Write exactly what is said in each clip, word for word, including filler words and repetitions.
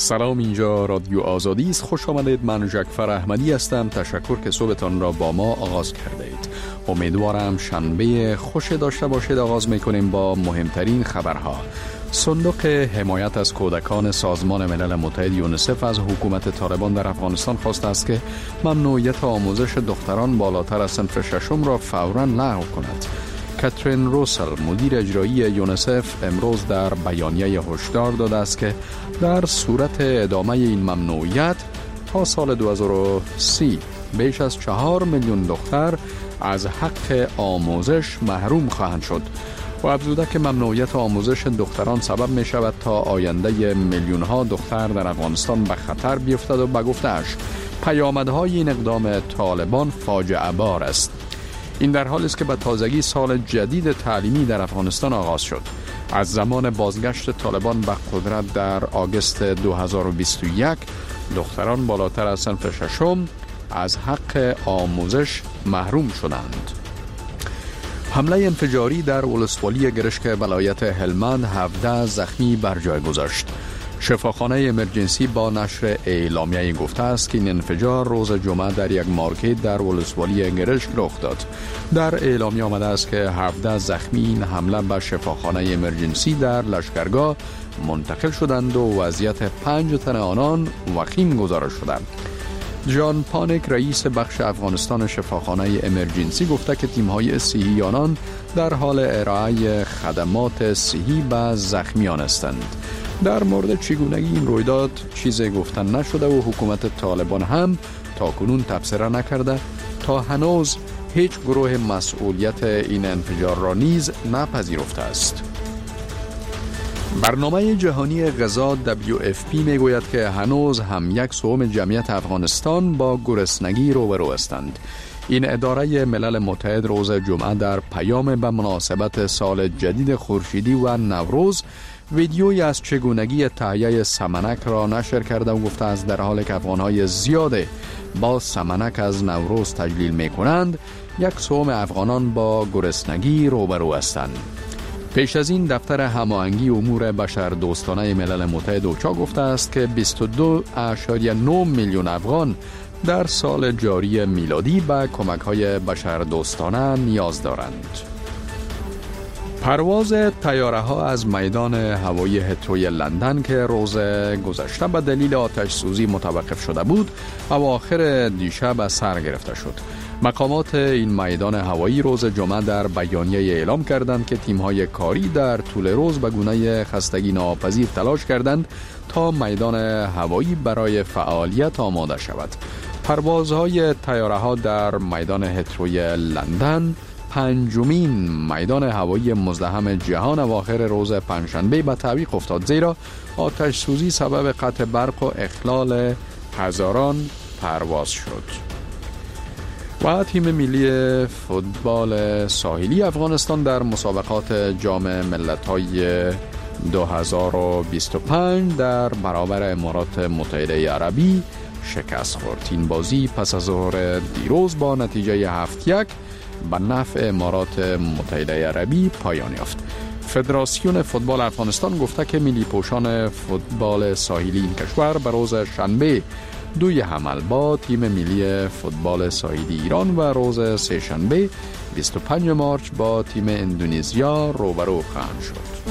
سلام، اینجا رادیو آزادی است. خوش آمدید. من جعفر احمدی هستم. تشکر که صبحتان را با ما آغاز کرده اید. امیدوارم شنبه خوش داشته باشید. آغاز میکنیم با مهمترین خبرها. صندوق حمایت از کودکان سازمان ملل متحد یونیسف از حکومت طالبان در افغانستان خواسته است که ممنوعیت آموزش دختران بالاتر از صنف ششم را فوراً لغو کند. کاترین روسل، مدیر اجرایی یونیسف، امروز در بیانیه هشدار داده است که در صورت ادامه این ممنوعیت تا سال دو هزار و سی بیش از چهار میلیون دختر از حق آموزش محروم خواهند شد و افزوده که ممنوعیت آموزش دختران سبب می شود تا آینده میلیون ها دختر در افغانستان به خطر بیفتد و به گفته‌اش پیامدهای این اقدام طالبان فاجعه بار است. این در حالی است که به تازگی سال جدید تعلیمی در افغانستان آغاز شد. از زمان بازگشت طالبان به قدرت در آگوست دو هزار و بیست و یک دختران بالاتر از صنف ششم از حق آموزش محروم شدند. حمله انفجاری در ولسوالی گرشک ولایت هلمند هفده زخمی بر جای گذاشت. شفاخانه امرجنسی با نشر اعلامیه گفته است که این انفجار روز جمعه در یک مارکت در ولسوالی گرشک رخ داد. در اعلامیه آمده است که هفده زخمی این حمله به شفاخانه امرجنسی در لشکرگاه منتقل شدند و وضعیت پنج تن آنان وخیم گزارش شدند. جان پانک، رئیس بخش افغانستان شفاخانه امرجنسی، گفته که تیم‌های صحی آنان در حال ارائه خدمات صحی به زخمیان هستند. در مورد چگونگی این رویداد چیزی گفتن نشده و حکومت طالبان هم تا کنون تبصره نکرده. تا هنوز هیچ گروه مسئولیت این انفجار را نیز نپذیرفته است. برنامه جهانی غذا دبلیو اف پی می گوید که هنوز هم یک سوم جمعیت افغانستان با گرسنگی روبرو هستند. این اداره ملل متحد روز جمعه در پیام به مناسبت سال جدید خورشیدی و نوروز ویدیویی از چگونگی تهیه سمنک را نشر کرده و گفته است در حالی که افغانهای زیاده با سمنک از نوروز تجلیل می کنند، یک سوم افغانان با گرسنگی روبرو هستند. پیش از این دفتر هماهنگی امور بشردوستانه ملل متحد اوچا گفته است که بیست و دو ممیز نه میلیون افغان در سال جاری میلادی به کمک‌های بشردوستانه نیاز دارند. پرواز طیاره ها از میدان هوایی هیتروی لندن که روز گذشته به دلیل آتش سوزی متوقف شده بود، اواخر دیشب سر گرفته شد. مقامات این میدان هوایی روز جمعه در بیانیه اعلام کردند که تیم‌های کاری در طول روز به گونه خستگی ناپذیر تلاش کردند تا میدان هوایی برای فعالیت آماده شود. پروازهای طیاره‌ها در میدان هیتروی لندن، پنجمین میدان هوایی مزدحم جهان، اواخر روز پنجشنبه به تعویق افتاد، زیرا آتش سوزی سبب قطع برق و اخلال هزاران پرواز شد. و تیم ملی فوتبال ساحلی افغانستان در مسابقات جام ملت‌های دو هزار و بیست و پنج در برابر امارات متحده عربی شکست خورد. این بازی پس از ظهر دیروز با نتیجه هفت یک به نفع امارات متحده عربی پایان یافت. فدراسیون فوتبال افغانستان گفته که ملی پوشان فوتبال ساحلی این کشور به روز شنبه دوی حمل با تیم ملی فوتبال ساحلی ایران و روز سه شنبه بیست و پنج مارچ با تیم اندونزیا روبرو خواهند شد.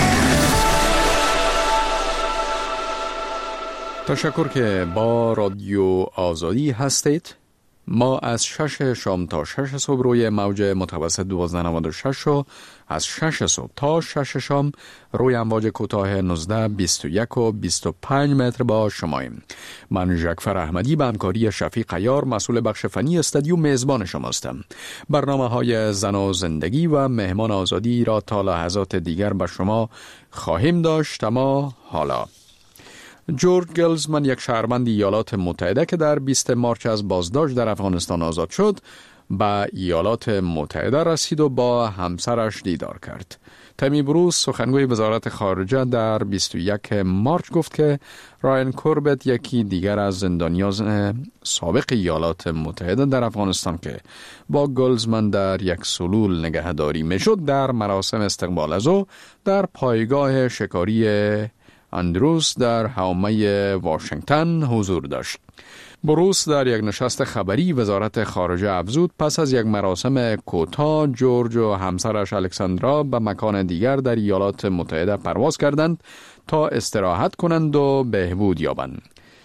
تشکر که با رادیو آزادی هستید. ما از شش شام تا شش صبح روی موج متوسط دوازده نود و شش و از شش صبح تا شش شام روی امواج کوتاه نوزده، بیست و یک و بیست و پنج متر با شماییم. من جعفر احمدی به همکاری شفیق عیار مسئول بخش فنی استودیو میزبان شما هستم. برنامه های زن و زندگی و مهمان آزادی را تا لحظات دیگر به شما خواهیم داشت. اما حالا جورج گلزمن، یک شهروند ایالات متحده که در بیست مارچ از بازداشت در افغانستان آزاد شد، به ایالات متحده رسید و با همسرش دیدار کرد. تمی بروس، سخنگوی وزارت خارجه، در بیست و یک مارچ گفت که رایان کوربت، یکی دیگر از زندانیان سابق ایالات متحده در افغانستان که با گلزمن در یک سلول نگهداری میشد، در مراسم استقبال از او در پایگاه شکاری اندروس در حومه واشنگتن حضور داشت. بروس در یک نشست خبری وزارت خارجه افزود پس از یک مراسم کوتاه جورج و همسرش الکساندرا به مکان دیگر در ایالات متحده پرواز کردند تا استراحت کنند و بهبود یابند.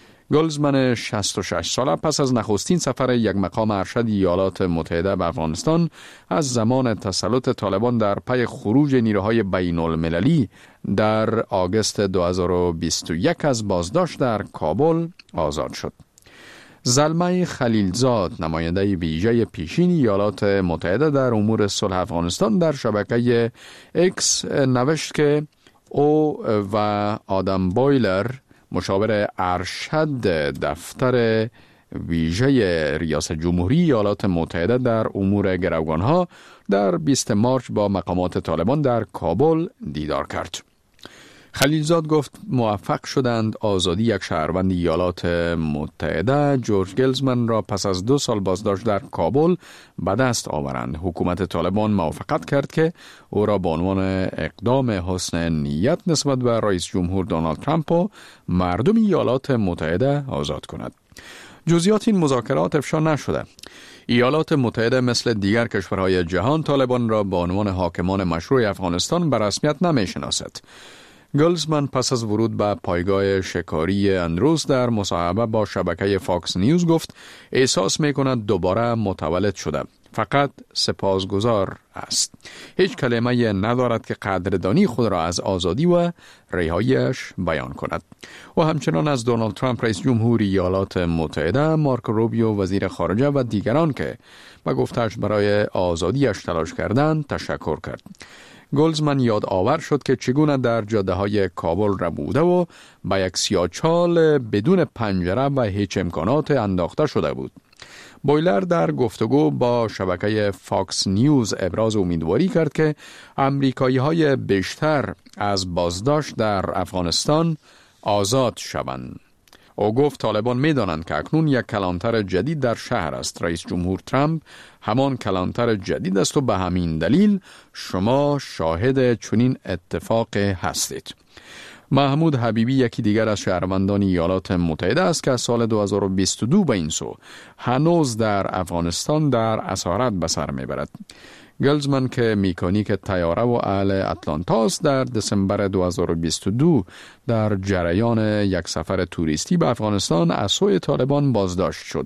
گلزمن شصت و شش ساله پس از نخستین سفر یک مقام ارشد ایالات متحده به افغانستان از زمان تسلط طالبان در پی خروج نیروهای بین المللی در آگوست دو هزار و بیست و یک از بازداشت در کابل آزاد شد. زلمه خلیلزاد، نماینده ویژه پیشین ایالات متحده در امور صلح افغانستان، در شبکه اکس نوشت که او و آدم بایلر، مشاور ارشد دفتر ویژه ریاست جمهوری ایالات متحده در امور گروگانها، در بیست مارس با مقامات طالبان در کابل دیدار کرد. خلیلزاد گفت موفق شدند آزادی یک شهروند ایالات متحده جورج گلزمن را پس از دو سال بازداشت در کابل به دست آورند. حکومت طالبان موافقت کرد که او را به عنوان اقدام حسن نیت نسبت به رئیس جمهور دونالد ترامپ و مردم ایالات متحده آزاد کند. جزئیات این مذاکرات افشا نشده. ایالات متحده مثل دیگر کشورهای جهان طالبان را به عنوان حاکمان مشروع افغانستان به رسمیت نمی‌شناسد. گلزمن پس از ورود به پایگاه شکاری اندروس در مصاحبه با شبکه فاکس نیوز گفت احساس می‌کند دوباره متولد شده. فقط سپاسگزار است. هیچ کلمه ندارد که قدردانی خود را از آزادی و رهایی‌اش بیان کند. و همچنان از دونالد ترامپ رئیس جمهور ایالات متحده، مارک روبیو وزیر خارجه و دیگران که به گفتش برای آزادیش تلاش کردند تشکر کرد. گلزمن یاد آور شد که چگونه در جاده های کابل را بوده و با یک سیاه‌چال بدون پنجره و هیچ امکانات انداخته شده بود. بایلر در گفتگو با شبکه فاکس نیوز ابراز امیدواری کرد که امریکایی های بیشتر از بازداشت در افغانستان آزاد شوند. او گفت طالبان می دانند که اکنون یک کلانتر جدید در شهر است. رئیس جمهور ترامپ همان کلانتر جدید است و به همین دلیل شما شاهد چنین اتفاق هستید. محمود حبیبی یکی دیگر از شهروندان ایالات متحده است که از سال دو هزار و بیست و دو به این سو هنوز در افغانستان در اسارت به سر میبرد. گلزمن که مکانیک طیاره و اهل اتلانتاست در دسامبر دو هزار و بیست و دو در جریان یک سفر توریستی به افغانستان از سوی طالبان بازداشت شد.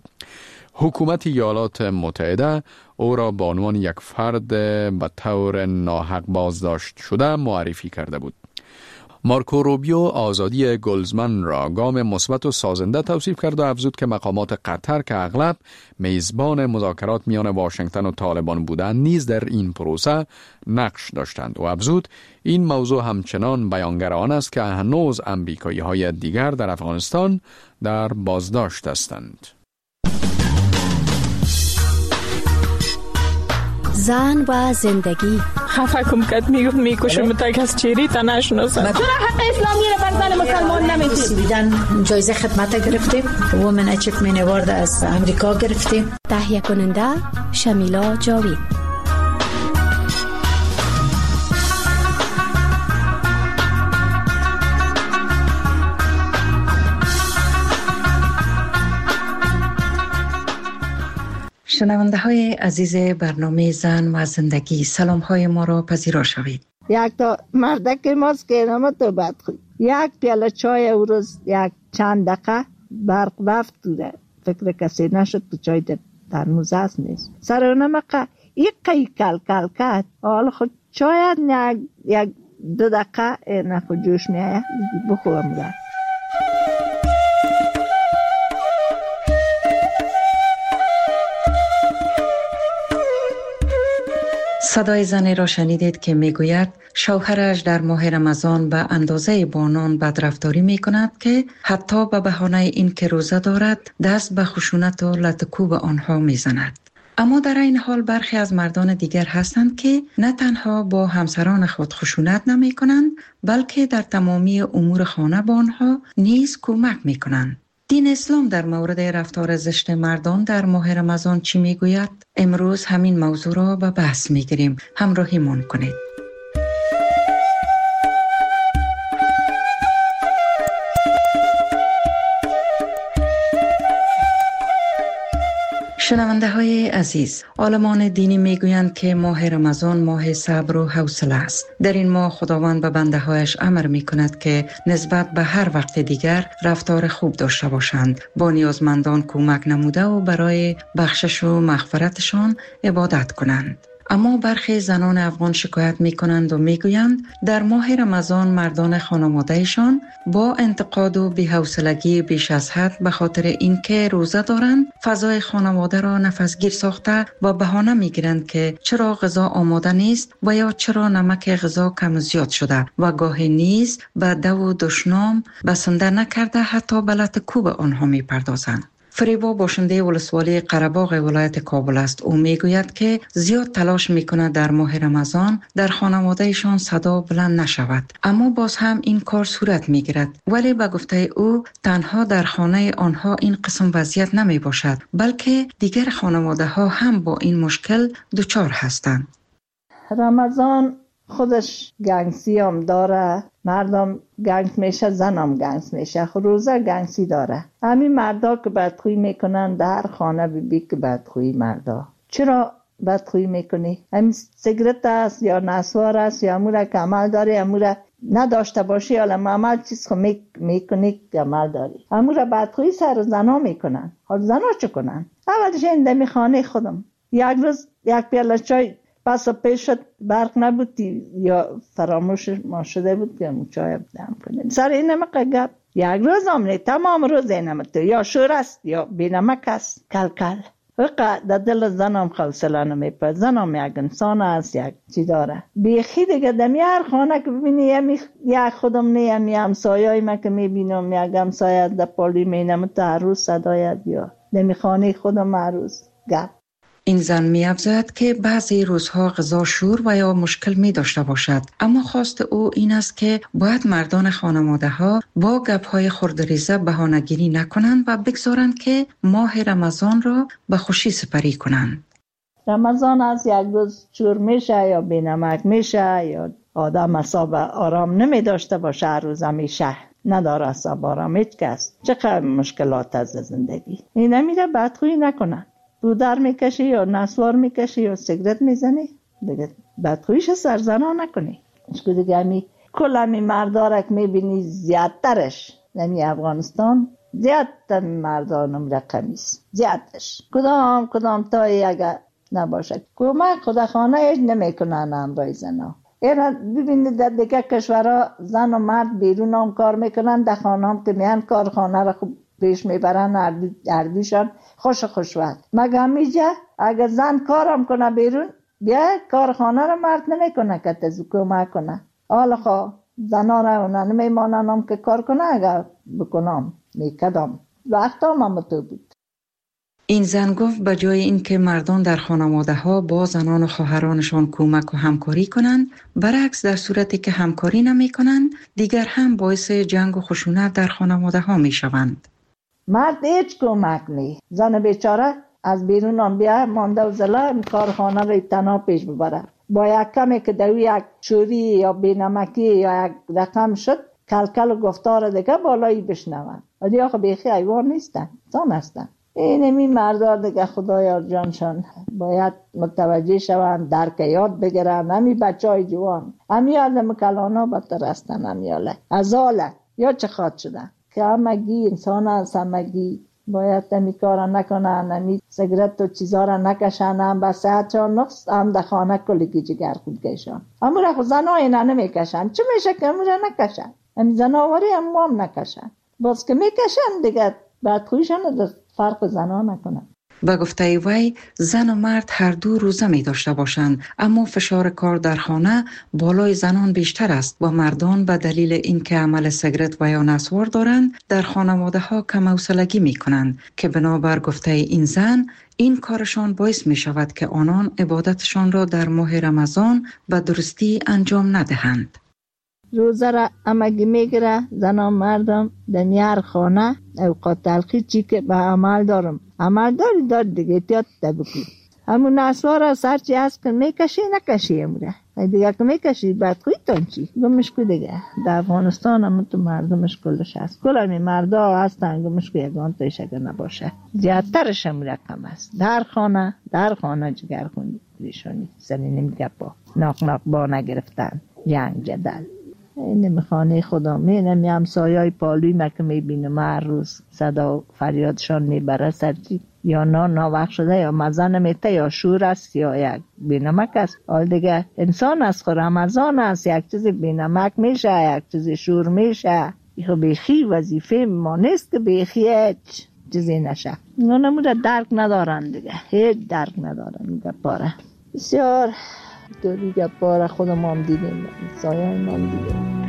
حکومت ایالات متحده او را به عنوان یک فرد به طور ناحق بازداشت شده معرفی کرده بود. مارکو روبیو آزادی گلزمن را گام مثبت و سازنده توصیف کرد و افزود که مقامات قطر که اغلب میزبان مذاکرات میان واشنگتن و طالبان بودند نیز در این پروسه نقش داشتند و افزود این موضوع همچنان بیانگر آن است که هنوز امریکایی های دیگر در افغانستان در بازداشت هستند. زن و زندگی خفه کم کد میگفت میکشم تا کس چیری تا نشناسم. چرا حق اسلامی رو بر زن مسلمان نمیدید؟ سویدن جایزه خدمت گرفتیم، وومن اچیومنت اوارد از امریکا گرفتیم. تهیه کننده شمیلا جاوید. شنونده های عزیز برنامه زن و زندگی، سلام های ما را پذیرا شوید. یک تا مردک ماست که نما تو بد خود یک پیاله چای او روز یک چند دقیقه برق رفت دوده فکر کسی نشد تو چای در ترموز هست نیست سر اونم اقا یک قی کل کل کد حالا خود چای یک دو دقیقه نخود جوش میایه بخورم ده. صدای زنی را شنیدید که میگوید شوهرش در ماه رمضان به اندازه بانان بدرفتاری می کند که حتی به بهانه این که روزه دارد دست به خشونت و لطکوب آنها می زند. اما در این حال برخی از مردان دیگر هستند که نه تنها با همسران خود خشونت نمی کنند بلکه در تمامی امور خانه با آنها نیز کمک می کنند. دین اسلام در مورد رفتار زشت مردان در ماه رمضان چی میگوید؟ امروز همین موضوع را به بحث میگیریم. همراهیمان کنید. شنونده های عزیز، عالمان دینی می گویند که ماه رمضان ماه صبر و حوصله است. در این ماه خداوند به بنده هایش امر می کند که نسبت به هر وقت دیگر رفتار خوب داشته باشند، با نیازمندان کمک نموده و برای بخشش و مغفرتشان عبادت کنند. اما برخی زنان افغان شکایت می کنند و می گویند در ماه رمضان مردان خانوادهشان با انتقاد و بی‌حوصلگی بیش از حد به خاطر اینکه روزه دارند فضای خانواده را نفسگیر ساخته و بهانه می گیرند که چرا غذا آماده نیست و یا چرا نمک غذا کم زیاد شده و گاهی نیز به دو و دشنام بسنده نکرده حتی به لط کوب آنها می پردازند. فریبا باشنده ولسوالی قره‌باغ ولایت کابل است. او میگوید که زیاد تلاش میکند در ماه رمضان در خانوادهشان صدا بلند نشود، اما باز هم این کار صورت میگیرد. ولی به گفته او تنها در خانه آنها این قسم وضعیت نمی باشد، بلکه دیگر خانواده ها هم با این مشکل دچار هستند. رمضان خودش گنگسی هم داره، مردم گنگ میشه، زنم گنگ میشه، روزه گنگسی داره. همین مردا که بدخویی میکنن در خانه بی بی که بدخویی مردا. چرا بدخویی میکنی؟ همین سیگرت است یا نسوار است یا امور که عمل داری، امور نداشته باشی یا عمل چیز خو میکنی که عمل داری. امور بدخویی سر زنا میکنن. حال زنا چه کنن؟ اولش این دمی خانه خودم یک روز یک پیاله چای پس پیش شد، برق نبودی یا فراموش ما شده بود که چای دم کنیم. سر این نمک گپ یک روز هم تمام روز این نمک یا شور است یا بی نمک است. کل کل وقت در دل زنم حوصله نمیپره. زنم یک انسان است، یک چی داره بیخی دیگه. دمی هر خانه که ببینی یمی یک خودم نه یمی همسایه‌ای ما که میبینم یک همسایه در پالی مینم تا هر روز صدایت یا دمی خانه خودم هر روز گپ. این زن می افزاید که بعضی روزها غذا شور و یا مشکل می داشته باشد، اما خواست او این است که باید مردان خانواده ها با گپ های خردریزه بهانه‌گیری نکنند و بگذارند که ماه رمضان را به خوشی سپری کنند. رمضان از یک روز شور میشه یا بینمک میشه یا آدم اصاب آرام نمی داشته باشه، هر روز همیشه نداره اصاب آرام هیچ کس. چقدر مشکلات از زندگی. این نمیره بدخویی نکنن، دودر میکشی یا نسوار میکشی یا سیگرت میزنی دیگه بدخویش سرزنا نکنی. اشکو دیگه همی کل همی مردارک میبینی زیادترش نمی افغانستان زیادتر مردانم رقمیست زیادش کدام کدام تایی اگر نباشه کمک خدا خانه ایج نمیکنن امرای زنا. اینا ببینید در دیگه کشورها زن و مرد بیرون هم کار میکنن، در خانه هم که میان کار خانه را خوب پیش میبرن، اردوشان خوش خوشوقت. مگه همیجا اگر زن کارم کنه بیرون بیا کارخانه رو مرد نمیکنه که تزو کمک کنه. حالا خواه زنا رو نمیمانن هم که کار کنه، اگر بکنم میکدم وقت هم هم تو بود. این زن گفت به جای اینکه مردان در خانواده ها با زنان و خواهرانشان کمک و همکاری کنند، برعکس در صورتی که همکاری نمی کنند دیگر هم باعث جنگ و خشونت در خانواده ها می شوند. مرد هیچ کمک نی، زن بیچاره از بیرون هم بیا مانده و زلا کارخانه رو تنها پیش ببره. با یک کمی که دوی یک چوری یا بینمکی یا یک رقم شد کلکل و گفتار دیگه بالایی بشنون. ولی آخه بیخی ایوان نیستن، زن هستن. این همی مردار دیگه خدایا جانشان باید متوجه شوند، درک یاد بگیرن. همی بچه های جوان همی آدم کلانا بدتر هستن، همی آله ازاله یا چه خواد شدن که همگی انسان هست، همگی باید همی کارا نکنن، همی سیگرت و چیزا را نکشن، هم به صحتشان نقص، هم در خانه کلگی جگر خود کشن. همو را خود زن های نه نمیکشن. چه میشه که همو را نکشن؟ همی زناوری هم هم نکشن، باز که میکشن دیگه بعد خویشان در فرق زنها نکنن. به گفته وی زن و مرد هر دو روزه می داشته باشند، اما فشار کار در خانه بالای زنان بیشتر است و مردان به دلیل اینکه عمل سیگرت و یا نسوار دارند در خانواده ها کم حوصلگی می کنند که بنابر گفته این زن این کارشان باعث می شود که آنان عبادتشان را در ماه رمضان به درستی انجام ندهند. روزه را امگی میگیره زنان مردم دنیار خانه اوقات تلخی چی که به عمل دارم عمل داری دار دیگه تیاد تبکی همون نسوار سرچی هست که میکشی نکشی امره دیگه که میکشید بدخویتان چی؟ گمش که دیگه در افغانستان هم تو مردمش کلش هست، کل همی مردا هستن، گمش که یگان تایش اگر نباشه زیادترش هم رقم است. در خانه در خانه جگر خوندی ریشانی سنی نمیگه با ناق ناق با نگرفتن جنگ جدل. این نمیخانه خدا می نمی همسایای پالوی مکه میبینم هر روز صدا فریادشان میبره سرچی یا نا ناوقت شده یا مزه نمیته یا شور است یا یک بینمک است. حال دیگه انسان است، خود رمضان است، یک چیزی بینمک میشه، یک چیزی شور میشه. ایخو بیخی وظیفه ما نیست که بیخی هیچ چیزی نشه. نموده درک ندارن دیگه، هیچ درک ندارن. گپاره بسیار دوری گپاره خودم هم دیدیم، سایه هم دیدیم.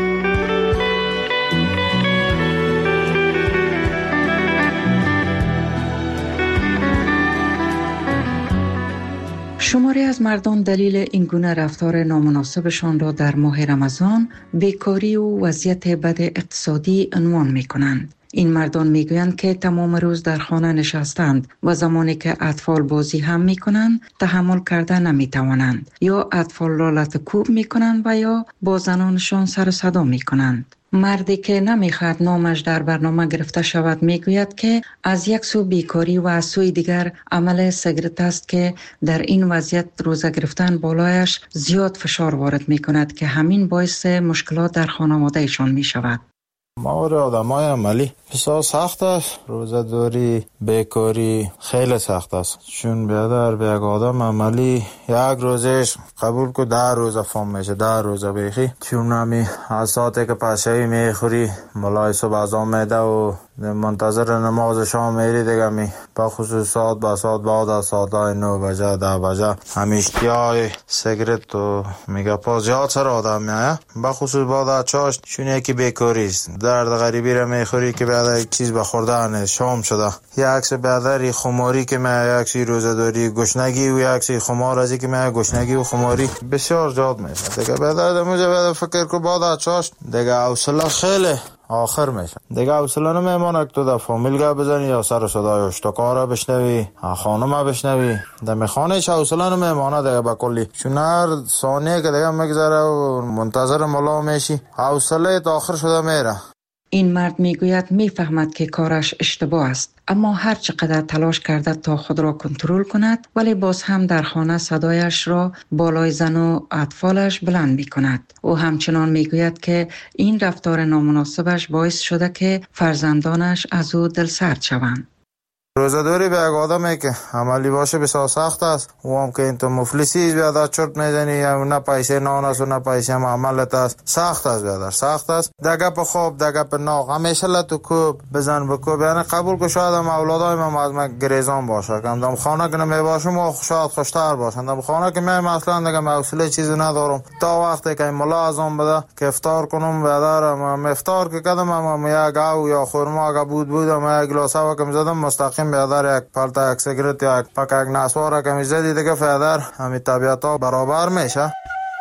شماری از مردم دلیل این گونه رفتار نامناسبشان را در ماه رمضان بیکاری و وضعیت بد اقتصادی عنوان می کنند. این مردان می گویند که تمام روز در خانه نشستند و زمانی که اطفال بازی هم می کنند تحمل کرده نمی توانند، یا اطفال را لطکوب می کنند و یا با زنانشان سر و صدا می کنند. مردی که نمیخواد نامش در برنامه گرفته شود میگوید که از یک سو بیکاری و از سوی دیگر عمل سیگارت است که در این وضعیت روزه گرفتن بالایش زیاد فشار وارد می کند که همین باعث مشکلات در خانواده ایشان می شود. ماور آدمای عملی بسیار سخت است. روزه داری بیکاری خیلی سخت است، چون بیادر به یک آدم عملی یک روزش قبول که ده روزه فهم میشه، ده روزه بیخی، چون همی از ساعتی که پشهی میخوری ملای صبح ازام میده و منتظر نماز شام میری دیگه می با خصوص ساعت با ساعت بعد از ساعت های نو بجه ده بجه همیشتی های سیگرت و میگه پاس زیاد سر آدم میایه، با خصوص بعد از چاشت، چون یکی بیکاری است، درد غریبی را میخوری که بعد یک چیز بخورده نیست، شام شده، یک عکس بعدری خماری که میایه، یک سی روزه داری گشنگی و یک سی خمار ازی که میایه گشنگی و خماری بسیار زیاد میشه دیگه. بعد موجه بعد فکر که بعد از چاشت دیگه حوصله خیلی آخر میشه دیگه، حوصله نمیمونه که تو در فامیل گپ بزنی یا سر صدای اشتکارا بشنوی، خانم بشنوی، در میخانه چه حوصله نمیمونه دیگه با کلی، چون هر ثانیه که دیگه میگذره و منتظر ملا میشی حوصله تا آخر شده میره. این مرد میگوید میفهمد که کارش اشتباه است، اما هر چقدر تلاش کرده تا خود را کنترل کند ولی باز هم در خانه صدایش را بالای زن و اطفالش بلند می کند. او همچنان میگوید که این رفتار نامناسبش باعث شده که فرزندانش از او دلسرد شوند. روزداری به یک آدمی که عملی باشه بسیار سخت است، و هم که این تو مفلسی بیادر چرت میزنی، نه پیسه نان است و نه پیسه معاملت است، سخت است بیادر، سخت است. دگه پا خواب دگه پا ناغ همیشه لطو کوب بزن بکوب، یعنی قبول که شاید هم اولادای من از من گریزان باشه، که دم خانه که نمی باشم و شاید خوشتر باشن، دم خانه که من اصلا دیگه حوصله چیزی ندارم تا وقتی که ملا ازم بده که افطار کنم بیادر، من افطار که کردم اما یک گاو یا خرما که بود بودم یک گلاس هوا که میزدم مستقیم بیادر یک پلتا یک سیگرت یا یک پک یک نسوار که میزدی دیگه بیادر همین طبیعت ها برابر میشه.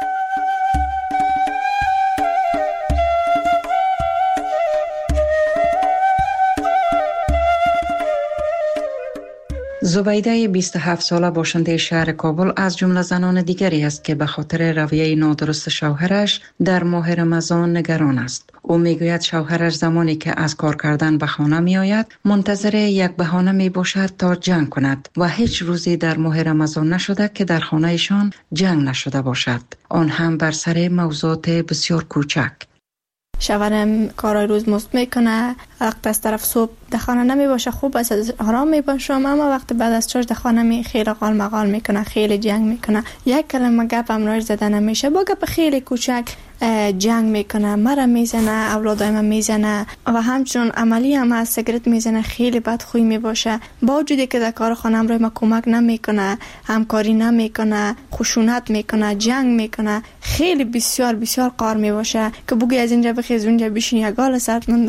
زبیده بیست و هفت ساله باشنده شهر کابل از جمله زنان دیگری است که به خاطر رویه نادرست شوهرش در ماه رمضان نگران است. او میگوید شوهرش زمانی که از کار کردن به خانه می آید منتظر یک بهانه می باشد تا جنگ کند و هیچ روزی در ماه رمضان نشده که در خانه ایشان جنگ نشده باشد، آن هم بر سر موضوعات بسیار کوچک. شوهرم کارای روز مست میکنه، وقت از طرف صبح در خانه نمی باشه، خوب است آرام می باشم، اما وقت بعد از چاش در خانه می خیلی قال مقال میکنه، خیلی جنگ میکنه، یک کلمه گپ هم راش زده نمیشه، با گپ خیلی کوچک جنگ میکنه، مرا میزنه، اولادای من میزنه و همچنان عملی هم از سیگرت میزنه، خیلی بدخوی میباشه. با وجودی که در کار خانم روی ما کمک نمیکنه، همکاری نمیکنه، خشونت میکنه، جنگ میکنه، خیلی بسیار بسیار قار میباشه که بگی از اینجا بخیز اونجا بشین یک گال سرت نندازه.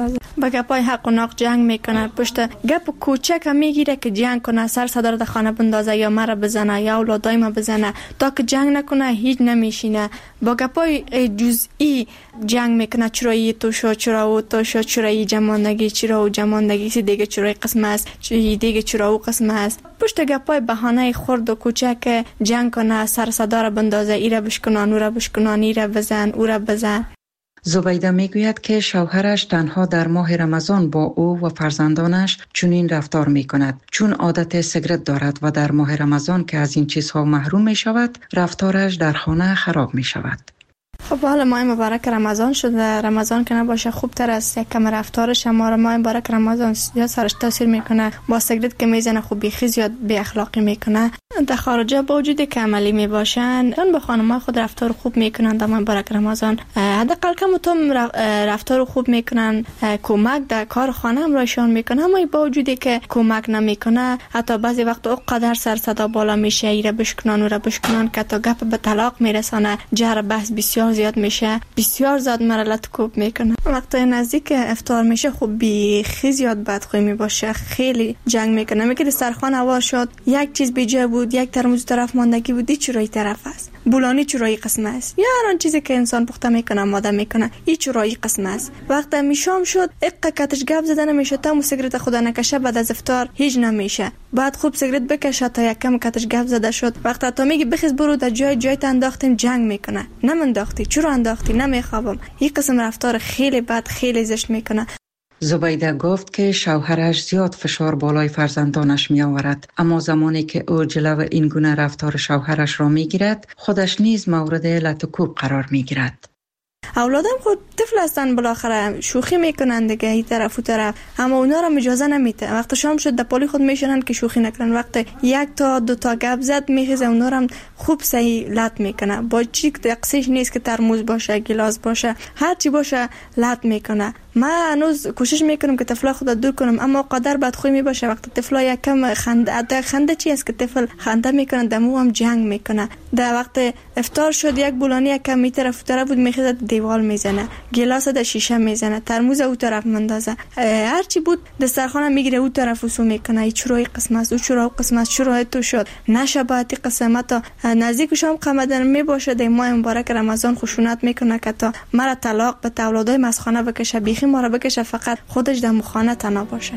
با گپای حق و ناق جنگ میکنه، پشت گپ کوچک میگیره که جنگ کنه، سر صدا در خانه بندازه یا مرا بزنه یا اولادای ما بزنه. تا که جنگ نکنه هیچ نمیشینه. با گپای جزئی جنگ میکنه، چرایی تو شو، چرا او تو شو، چرایی جماندگی، چرا او جماندگی، سی دیگه چرای قسم است، چی دیگه چرا او قسم است. پشت گپای بهانه خرد و کوچک جنگ کنه، سر صدا را بندازه، ایره بشکنان، او را بشکنان، ایره بزن، او را بزن. زبیده میگوید که شوهرش تنها در ماه رمضان با او و فرزندانش چنین رفتار می کند، چون عادت سیگرت دارد و در ماه رمضان که از این چیزها محروم می شود، رفتارش در خانه خراب می شود. خب حالا ماه مبارک رمضان شده، رمضان که نباشه خوب تر است، یک کم رفتارش ما ماه مبارک رمضان زیاد سرش تاثیر میکنه. با سیگرت که میزنه خوب بیخی زیاد بی اخلاقی میکنه. در خارجه با وجودی که عملی میباشن، اون با خانم‌ها خود رفتار خوب میکنن در ماه مبارک رمضان. حداقل کم تو رفتار خوب میکنن، کمک در کار خانه هم راشون میکنه. اما با وجودی که کمک نمیکنه، حتی بعضی وقت اونقدر سر صدا بالا میشه، ایره بشکنان و را بشکنان که تا گپ به طلاق میرسانه، جر بحث بسیار زیاد میشه، بسیار زیاد مرلت کوب میکنه. وقتی نزدیک افطار میشه خوب بیخی زیاد بدخوی میباشه، خیلی جنگ میکنه. میگه سرخوان هوا شد، یک چیز بیجا بود، یک ترموز طرف ماندگی بود، چرایی طرف است، بولانی چرایی قسم است، یا هر آن چیزی که انسان پخته میکنه ماده میکنه، این چرایی قسم است. وقتی میشام شد اقا کتش گپ زدن میشه، تا مو سیگرت خدا نکشه بعد از افطار هیچ نمیشه. بعد خوب سیگرت بکشه تا یکم کتش گپ زده شد. وقتی تا میگی بخیز برو در جای جای انداختیم، جنگ میکنه، نمنداختی، چرا انداختی، نمیخوابم. این قسم رفتار خیلی بد، خیلی زشت میکنه. زبیده گفت که شوهرش زیاد فشار بالای فرزندانش می آورد، اما زمانی که او جلو این گونه رفتار شوهرش را می گیرد، خودش نیز مورد لط و کوب قرار می گیرد. اولادم خود طفل هستن، بالاخره شوخی میکنن دیگه، این طرف و طرف، اما اونا را اجازه نمیده. وقت شام شد در پالی خود میشنن که شوخی نکنن. وقت یک تا دو تا گپ زد میخیزه، اونا را خوب صحیح لط میکنه. با چی دقیقش نیست که ترموز باشه، گلاس باشه، هر چی باشه لط میکنه. من هنوز کوشش میکنم که طفلا خود دور کنم، اما قدر بدخوی میباشه. وقت طفلا یکم خنده، خنده چی است که طفل خنده میکنه، دمو هم جنگ میکنه. در وقت افطار شد، یک بولانی یکم می طرف طرف بود، میخواد دیوال میزنه، گلاس در شیشه میزنه، ترموز او طرف مندازه، هر چی بود دسترخوان میگیره او طرف وسو میکنه. ای چرای قسم است، او چرا قسم است، چرا تو شد نشباتی قسمت. نزدیک شام قمدن میباشه، در ماه مبارک رمضان خشونت میکنه که تا مرا طلاق به اولادای مسخانه بکشه، بیخی ما را بکشه، فقط خودش در مخانه تنها باشه.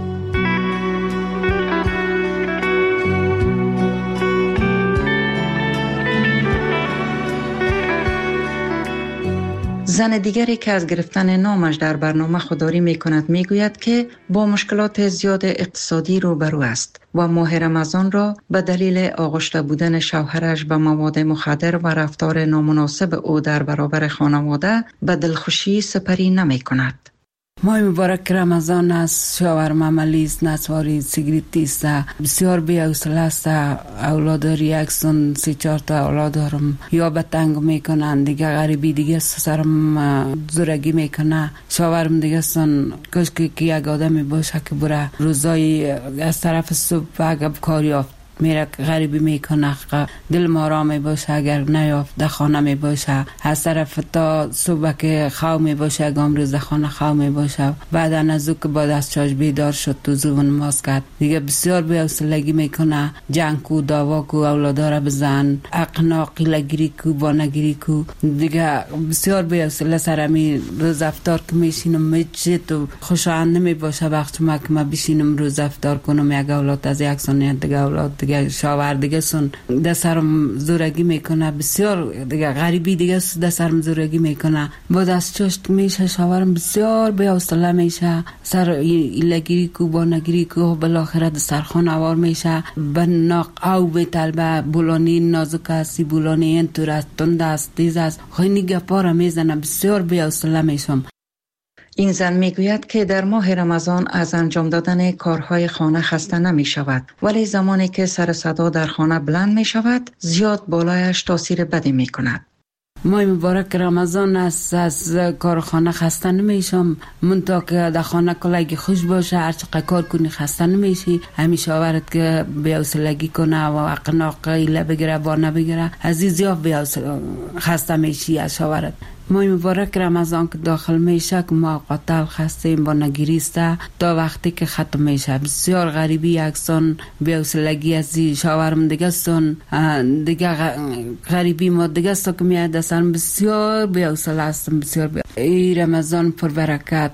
زن دیگری که از گرفتن نامش در برنامه خودداری می کند می گوید که با مشکلات زیاد اقتصادی روبرو است و ماه رمضان را به دلیل آغشته بودن شوهرش به مواد مخدر و رفتار نامناسب او در برابر خانواده به دلخوشی سپری نمی کند. ماه مبارک رمضان است، شوهرم عملی است، نسواری سیگریتی است، بسیار بی حوصله است. اولاد ریاکسون سی چهار تا اولاد دارم، یا به تنگ میکنن دیگه، غریبی دیگه سرم زورگی میکنه. شوهرم دیگه سن کاش که یک آدمی باشه که بره روزای از طرف صبح اگه کاری یافت میره غریبی میکنه، دل ما را می باشه. اگر نیافت در خانه می باشه، از طرف تا صبح که خواه می باشه، اگم روز در خانه خواه می باشه. بعد از او که بعد از چاش بیدار شد تو زبون ماز کرد دیگه، بسیار بی حوصلگی میکنه. جنگ کو، دعوا کو، اولادا را بزن، اقنا قیلگیری کو، بانگیری کو دیگه، بسیار بی حوصله. سرمی روز افطار که میشینم میچه تو خوشایند نمی باشه. وقت ما که ما بشینم روز افطار کنم، یک اولاد از یک سنیت دیگه اولاد دیگه شاور دیگه سن دسترم زورگی میکنه، بسیار دیگه غریبی دیگه دسترم زورگی میکنه. بعد از چشت میشه شاورم بسیار بی حوصله میشه، سر ایلگیری کو، بانگیری کو، بالاخره دسترخوان آوار میشه. به ناق او به طلبه بولانی نازک است، بولانی این طور است، تند است، تیز است، خیلی گپا را میزنه، بسیار بی حوصله میشم. این زن میگوید که در ماه رمضان از انجام دادن کارهای خانه خسته نمی شود، ولی زمانی که سر صدا در خانه بلند می شود زیاد بالایش تاثیر بدی می کند. ماه مبارک رمضان است، از کار خانه خسته نمیشم. من تا که در خانه کلگی خوش باشه، هر چقدر کار کنی خسته نمیشی. همیشه آورد که بی‌حوصلگی کنه و اقناق ایله بگیره با نبگیره، عزیز یا بی‌حوصله خسته میشی از شاورد. ماه مبارک رمضان که داخل میشه که ما قتل هستیم با نگریسته تا وقتی که ختم میشه. بسیار غریبی یکسان بی‌حوصلگی از شاورم دیگه سن دیگه غریبی ما دیگه است که میاد دستان بسیار بی‌حوصله هستم. بسیار بی... ای رمضان پر برکت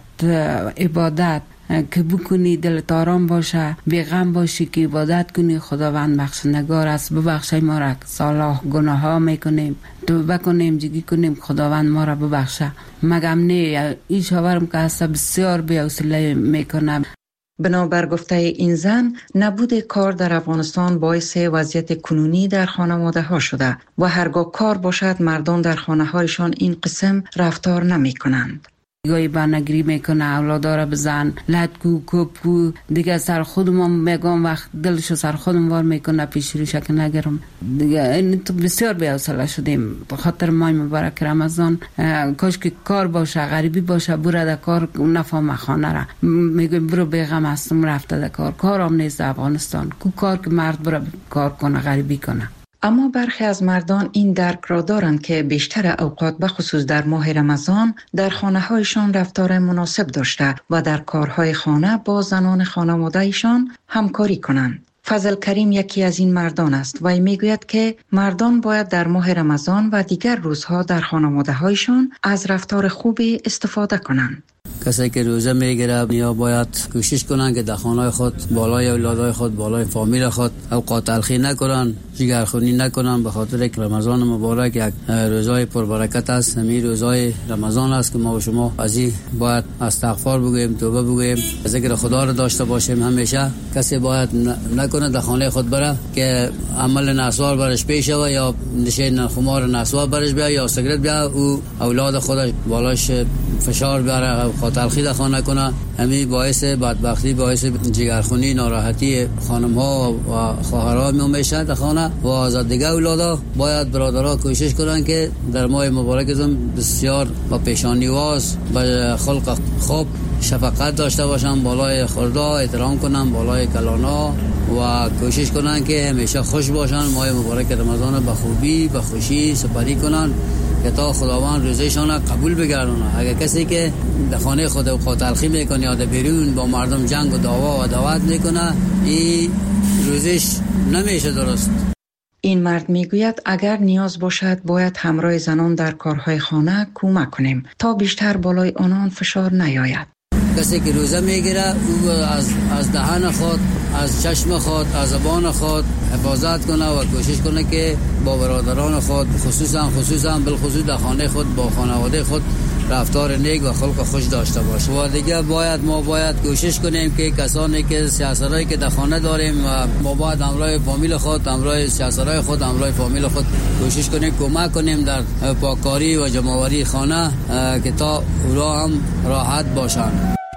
عبادت که بکنی دلت آرام باشه، بیغم باشی که عبادت کنی. خداوند بخشندگار است، ببخشای ما را صالح گناه ها میکنیم توبه کنیم جگی کنیم خداوند ما را ببخشه. مگم نه این شاورم که هست بسیار بی‌حوصله میکنه. بنابر گفته این زن، نبود کار در افغانستان باعث وضعیت کنونی در خانواده ها شده و هرگاه کار باشد مردان در خانه هایشان این قسم رفتار نمی کنند. گاهی بانگری میکنه اولادا را بزن لدکو کپو دیگه سر خودم میگم وقت دلشو سر خودم وار میکنه پیش روش که نگرم دیگه. این تو بسیار بی‌حوصله شدیم به خاطر ماه مبارک رمضان. کاش که کار باشه، غریبی باشه، برو در کار نفهم خانه را میگم برو بیغم هستم رفته در کار. کارم نیست افغانستان کو کار که مرد برو کار کنه غریبی کنه. اما برخی از مردان این درک را دارند که بیشتر اوقات به خصوص در ماه رمضان در خانه هایشان رفتار مناسب داشته و در کارهای خانه با زنان خانواده ایشان همکاری کنند. فضل کریم یکی از این مردان است و میگوید که مردان باید در ماه رمضان و دیگر روزها در خانواده هایشان از رفتار خوبی استفاده کنند. کسی که روزه میگیره یا باید کوشش کنن که در خانه خود بالای اولادای خود بالای فامیل خود اوقات تلخی نکنن، جگرخونی نکنن، به خاطر که رمضان مبارک یک روزای پربرکت است. همین روزای رمضان است که ما و شما از این باید استغفار بگوییم، توبه بگوییم، ذکر خدا را داشته باشیم. همیشه کسی باید نکنه در خانه خود بره که عمل نسوار برش پیش و یا نشین خمار نسوار برش بیا یا سیگرت بیا او اولاد خودش بالاش فشار بیاره تلخی در خانه کنه. همین باعث بدبختی، باعث جگرخونی، ناراحتی خانم ها و خواهرها میشه در خانه و از دیگه اولادا. باید برادرها کوشش کنن که در ماه مبارکتون بسیار با پیشانیواز با خلق خوب شفقت داشته باشن، بالای خوردا احترام کنن، بالای کلانا و کوشش کنن که همیشه خوش باشن. ماه مبارک رمضان به خوبی به خوشی سپری کنن که تا خداوند روزشان قبول بگردونه. اگر کسی که در خانه خود اوقات تلخی میکنه یا در بیرون با مردم جنگ و دعوا و دعوت میکنه، این روزش نمیشه درست. این مرد میگوید اگر نیاز باشد باید همراه زنان در کارهای خانه کمک کنیم تا بیشتر بالای آنان فشار نیاید. کسی که روزه میگیره او از از دهان خود، از چشم خود، از زبان خود حفاظت کنه و کوشش کنه که با برادران خود خصوصا خصوصا بالخصوص در خانه خود با خانواده خود رفتار نیک و خلق خوش داشته باشه. و دیگه باید ما باید کوشش کنیم که کسانی که سیاستایی که در خانه داریم و ما باید همراه فامیل خود، همراه سیاستای خود، همراه فامیل خود کوشش کنیم کمک کنیم در پاککاری و جمع‌آوری خانه که تا اونا هم راحت باشن.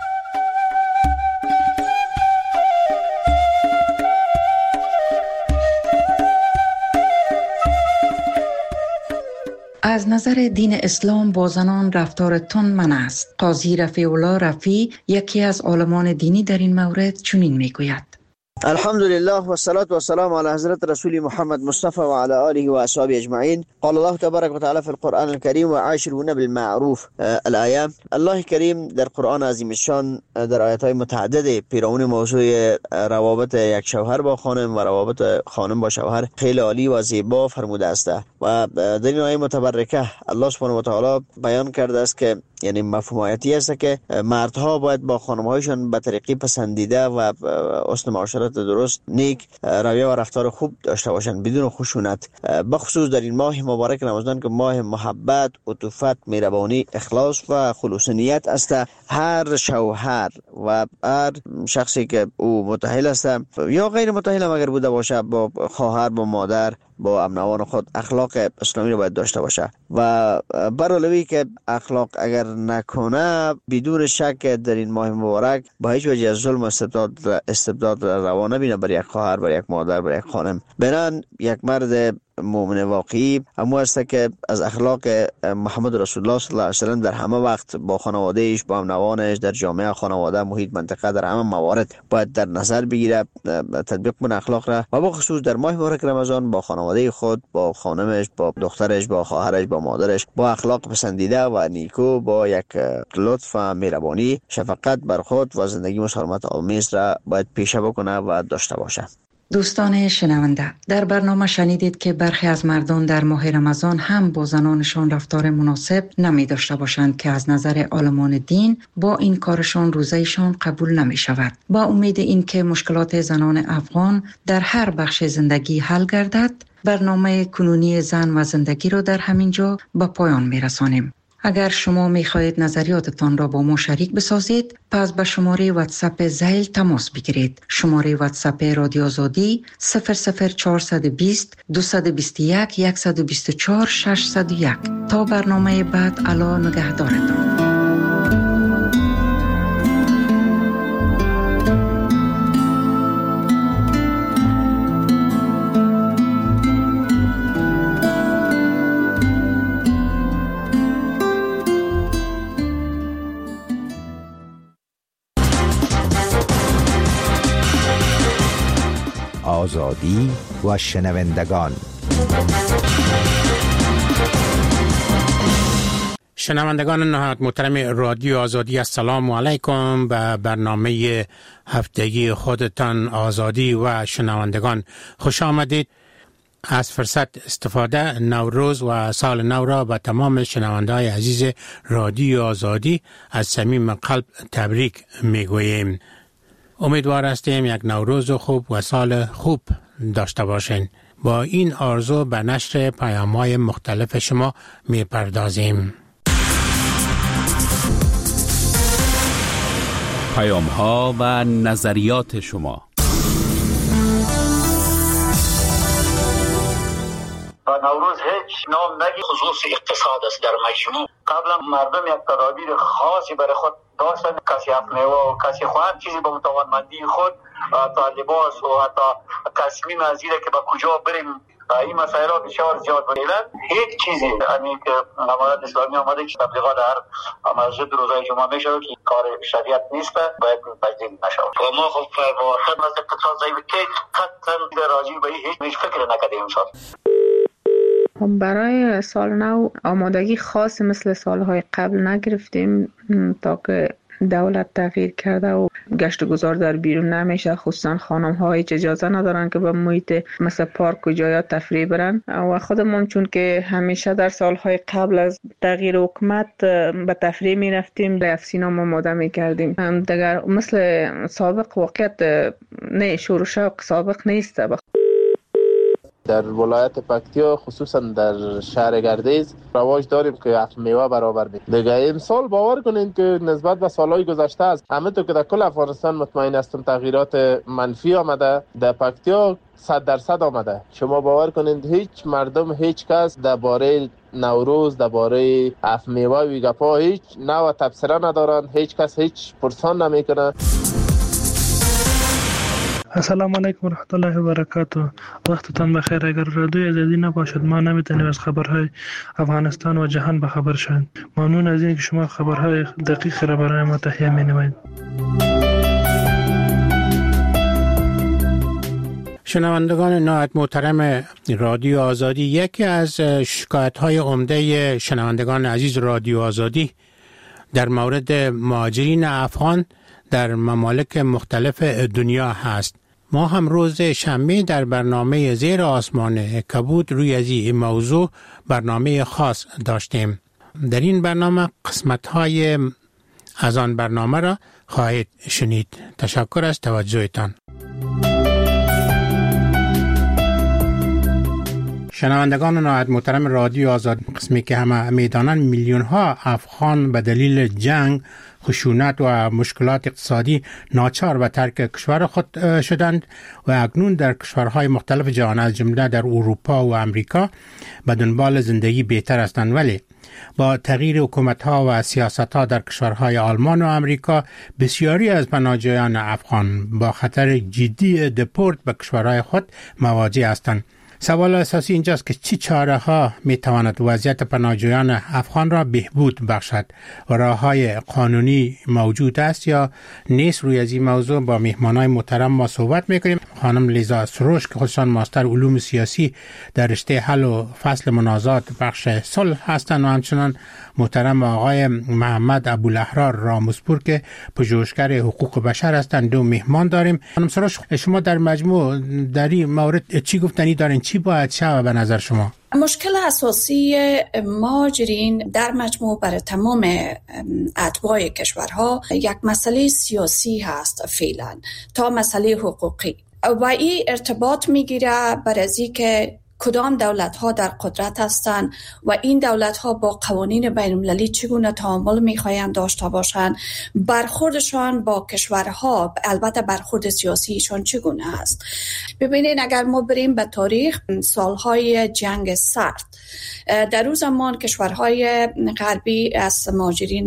از نظر دین اسلام با زنان رفتار تند منع است. قاضی رفیع الله رفیع یکی از عالمان دینی در این مورد چنین میگوید: الحمدلله و الصلاة و السلام علی حضرت رسول محمد مصطفى و علی آله و اصحابه اجمعین. قال الله تبارک و تعالی فی القرآن الكریم و عاشرون بالمعروف. الآیه. الله کریم در قرآن عظیم الشان در آیات‌های متعدد پیرامون موضوع روابط یک شوهر با خانم و روابط خانم با شوهر خیلی عالی و زیبا فرموده است و در این آیه متبرکه الله سبحانه و تعالی بیان کرده است که یعنی مفهوم آیاتی است که مردها باید با خانم‌هایشان به طریقی پسندیده و حسن معاشرت درست، نیک رویه و رفتار خوب داشته باشند بدون خشونت. بخصوص در این ماه مبارک رمضان که ماه محبت، عطوفت، مهربانی، اخلاص و خلوص نیت است، هر شوهر و هر شخصی که او متأهل است یا غیر متأهل اگر بوده باشه با خواهر، با مادر، با امنوان خود اخلاق اسلامی رو باید داشته باشه و برالوی که اخلاق اگر نکنه بدون شک در این ماه مبارک با هیچ وجه از ظلم و استبداد استبداد روانه بینه بر یک خواهر، بر یک مادر، بر یک خانم. بنان یک مرد مؤمن واقعی اما است که از اخلاق محمد رسول الله صلی الله علیه و سلم در همه وقت با خانوادهش، با هم‌نوانش، در جامعه، خانواده، محیط، منطقه، در همه موارد باید در نظر بگیره، تطبیق کنه اخلاق را و با خصوص در ماه مبارک رمضان با خانواده خود، با خانمش، با دخترش، با خواهرش، با مادرش با اخلاق پسندیده و نیکو، با یک لطف و مهربانی، شفقت بر خود و زندگی مسالمت آمیز را باید پیشه بکنه و داشته باشه. دوستان شنونده، در برنامه شنیدید که برخی از مردان در ماه رمضان هم با زنانشان رفتار مناسب نمی داشته باشند که از نظر عالمان دین با این کارشان روزهشان قبول نمی شود. با امید این که مشکلات زنان افغان در هر بخش زندگی حل گردد، برنامه کنونی زن و زندگی را در همین جا به پایان می رسانیم. اگر شما می خواهید نظریاتتان را با ما شریک بسازید، پس به شماره واتساپ ذیل تماس بگیرید. شماره واتساپ رادیو آزادی صفر صفر چهارصد و بیست دویست و بیست و یک صد و بیست و چهار ششصد و یک. تا برنامه بعد، الا نگهدارتان. آزادی و شنوندگان. شنوندگان نهایت محترم رادیو آزادی، السلام علیکم. به برنامه هفتگی خودتان آزادی و شنوندگان خوش آمدید. از فرصت استفاده نوروز و سال نو را به تمام شنونده‌های عزیز رادیو آزادی از صمیم قلب تبریک میگوییم. امیدوار هستیم یک نوروز خوب و سال خوب داشته باشین. با این آرزو به نشر پیام‌های مختلف شما می‌پردازیم. پیام‌ها و نظریات شما. و نوروز هیچ نام نگی، خصوص اقتصاد است. در مجموع قبلا مردم یک تدابیر خاصی برای خود داشتن، کسی افمیوه و کسی خواهد چیزی به توانمندی خود تا لباس و حتی تصمیم از اینه که با کجا بریم این مسائل ها بسیار زیاد بودن. هیچ چیزی همین که امارت اسلامی آمده که تبلیغات هر مسجد روزای جمعه میشه که کار شریعت نیست، باید تجدید نشه. و ما خب واقعا از اقتصاد ضعیف که قطعا راجع به هیچ فکر نکردیم امسال. برای سال نو آمادگی خاص مثل سالهای قبل نگرفتیم تا که دولت تغییر کرده و گشت و گذار در بیرون نمیشه، خصوصا خانم ها هیچ اجازه ندارن که به محیط مثل پارک و جایات تفریح برن و خودمون چون که همیشه در سالهای قبل از تغییر حکومت به تفریح می رفتیم، رفت سینما آماده می کردیم. دیگر مثل سابق واقعیت نه، شور و شوق سابق نیست. در ولایت پکتیا خصوصا در شهر گردیز رواج داریم که افت میوه برابر بید. دیگه این سال باور کنین که نسبت به سالهای گذشته است، همه تو که در کل افغانستان مطمئن هستم تغییرات منفی آمده، در پکتیا صد درصد آمده. شما باور کنین هیچ مردم، هیچ کس درباره نوروز، درباره افت میوه و گپا هیچ نوع تبصره ندارن، هیچ کس هیچ پرسان نمیکنه. السلام علیکم و رحمت الله و برکاته. وقتتان بخیر. اگر رادیو آزادی نباشد ما نمیتونیم از خبرهای افغانستان و جهان به خبر شویم. ممنون از اینکه شما خبرهای دقیق را برای ما تهیه می‌نمایید. شنوندگان نهایت محترم رادیو آزادی، یکی از شکایت‌های عمده شنوندگان عزیز رادیو آزادی در مورد مهاجرین افغان در ممالک مختلف دنیا هست. ما هم روز شنبه در برنامه زیر آسمان کبود روی از این موضوع برنامه خاص داشتیم. در این برنامه قسمت‌های از آن برنامه را خواهید شنید. تشکر از توجهتان. شنوندگان نهایت محترم رادیو آزاد، قسمی که همه میدانند میلیون ها افغان به دلیل جنگ، خشونت و مشکلات اقتصادی ناچار به ترک کشور خود شدند و اکنون در کشورهای مختلف جهان از جمله در اروپا و امریکا به دنبال زندگی بهتر هستند. ولی با تغییر حکومت‌ها و سیاست‌ها در کشورهای آلمان و امریکا، بسیاری از پناهجویان افغان با خطر جدی دپورت به کشورهای خود مواجه هستند. سوال اساسی اینجاست که چی چاره ها می تواند وضعیت پناهجویان افغان را بهبود بخشد و راه های قانونی موجود است یا نیست؟ روی از این موضوع با مهمانای محترم ما صحبت میکنیم. خانم لیزا سروش که خودشان ماستر علوم سیاسی در رشته حل و فصل منازعات بخش صلح هستند و همچنان محترم آقای محمد ابوالاحرار راموسپور که پژوهشگر حقوق بشر هستند. دو مهمان داریم. خانم سروش، شما در مجموع در این مورد چی گفتنی دارین؟ چی باید شود به نظر شما؟ مشکل اساسی مهاجرین در مجموع برای تمام اتباع کشورها یک مسئله سیاسی هست فعلا تا مسئله حقوقی و این ارتباط میگیره بر از اینکه کدام دولت‌ها در قدرت هستند و این دولت‌ها با قوانین بین‌المللی چگونه تعامل می‌خواهند داشته باشند، برخوردشان با کشورها، البته برخورد سیاسیشان چگونه است. ببینید اگر ما بریم به تاریخ سالهای جنگ سرد، در اون زمان کشورهای غربی از مهاجرین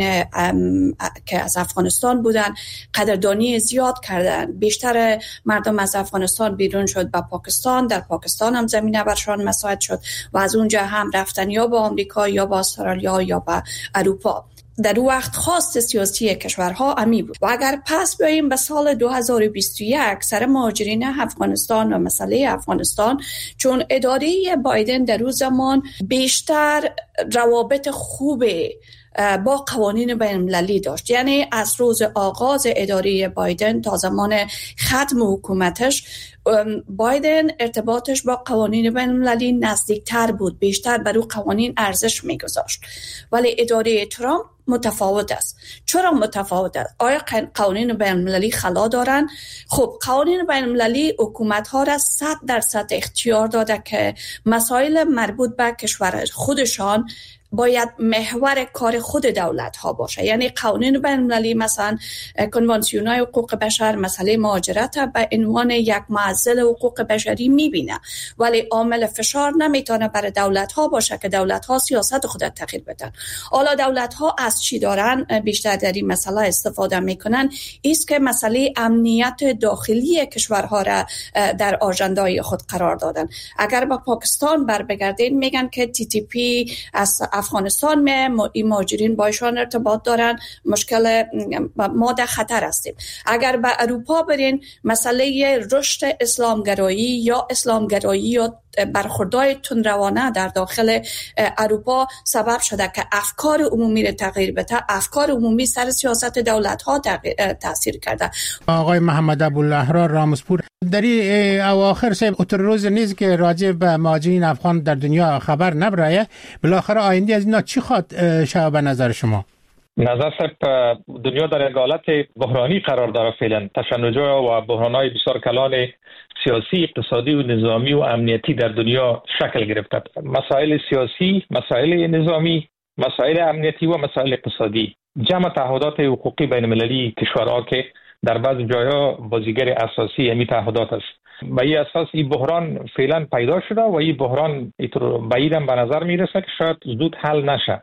که از افغانستان بودند قدردانی زیاد کردند. بیشتر مردم از افغانستان بیرون شد به پاکستان، در پاکستان هم زمینه برشان مساعد شد و از اونجا هم رفتن یا به آمریکا یا به استرالیا یا به اروپا. در اون وقت خواست سیاسی کشورها امی بود. و اگر پس بیاییم به سال دو هزار و بیست و یک سر مهاجرین افغانستان و مسئله افغانستان، چون اداره بایدن در اون زمان بیشتر روابط خوبه با قوانین بین‌المللی داشت، یعنی از روز آغاز اداره بایدن تا زمان ختم حکومتش بایدن ارتباطش با قوانین بین‌المللی نزدیکتر بود، بیشتر بر او قوانین ارزش می‌گذاشت. ولی اداره ترامپ متفاوت است. چرا متفاوت است؟ آیا قوانین بین‌المللی خلا دارن؟ خب قوانین بین‌المللی حکومت‌ها را صد درصد اختیار داده که مسائل مربوط به کشور خودشان باید محور کار خود دولت ها باشه. یعنی قوانین بین‌المللی مثلا کنوانسیون های حقوق بشر مسئله مهاجرت به عنوان یک معضل حقوق بشری میبینه، ولی عامل فشار نمیتونه برای دولت ها باشه که دولت ها سیاست خود تغییر بدن. حالا دولت ها از چی دارن بیشتر در این مسئله استفاده میکنن؟ است که مسئله امنیت داخلی کشورها را در آژندای خود قرار دادن. اگر با پاکستان بر بگردین میگن که تی تی پی از افغانستان می مهاجرین با ایشان ارتباط دارن، مشکل ما در خطر هستیم. اگر به اروپا برین مسئله رشد اسلامگرایی یا اسلامگرایی یا برخوردهای تندروانه در داخل اروپا سبب شده که افکار عمومی را تغییر بده. افکار عمومی سر سیاست دولت ها تاثیر کرده. آقای محمد ابوالاحرار راموسپور، در این اواخر سه اتر روز نیست که راجع به مهاجرین افغان در دنیا خبر نبرایه، بالاخره آینده از اینا چی خواد شود به نظر شما؟ نظر صاحب، دنیا در یک حالت بحرانی قرار داره فعلا. تشنج‌ها و بحران‌های بسیار کلان سیاسی، اقتصادی و نظامی و امنیتی در دنیا شکل گرفته. مسائل سیاسی، مسائل نظامی، مسائل امنیتی و مسائل اقتصادی، جمع تعهدات حقوقی بین المللی کشورها که در بعض جایها بازیگر اساسی همین تعهدات است. به این اساس این بحران فعلا پیدا شده و این بحران بعیدم به نظر میرسه که شاید زود حل نشه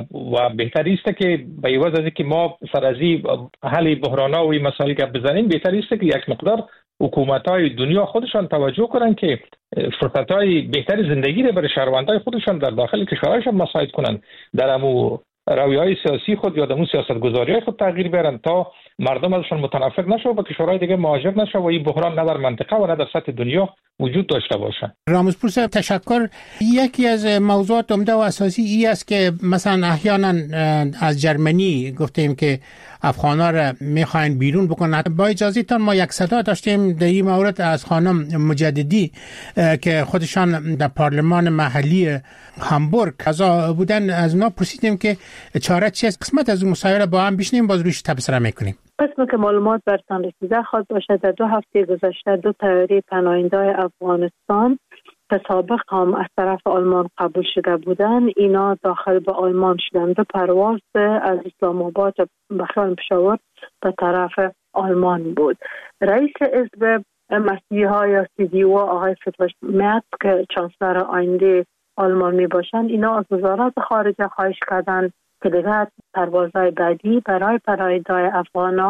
و بهتر است که به عوض از اینکه ما سر از این حل بحران‌ها و این مسائل گپ بزنیم، بهتر است که یک مقدار حکومت‌های دنیا خودشان توجه کنند که فرصت‌های بهتر زندگی را برای شهروندان خودشان در داخل کشورشان مساعد کنند، در امو رویه‌های سیاسی خود یا دمو سیاست‌گذاری‌های خود تغییر بیارن تا مردم ازشان متنفر نشه و به کشورهای دیگه مهاجر نشه و این بحران نه در منطقه و نه در سطح دنیا وجود داشته باشه. راموسپور صاحب تشکر. یکی از موضوعات عمده و اساسی ای است که مثلا احیانا از جرمنی گفتیم که افغانا را میخواین بیرون بکنن. با اجازهتان ما یک صدا داشتیم در این مورد از خانم مجددی که خودشان در پارلمان محلی هامبورگ قضا بودن. از اونا پرسیدیم که چاره چیست. قسمت از اون مسائل با هم بشنیم، باز روش تبصره میکنیم. قسمی که معلومات برتان رسیده خواهد باشد در دو هفته گذشته دو طیاره پناهنده‌های افغانستان که سابق هم از طرف آلمان قبول شده بودند، اینا داخل به آلمان شدند. دو پرواز از اسلام آباد به خیال پشاور به طرف آلمان بود. رئیس حزب مسیحا یا سی دی او آقای فتوش میت که چانسلر آینده آلمان می باشند، اینا از وزارت خارجه خواهش کردند که دیگر پروازهای بعدی برای پناهنده‌های افغانا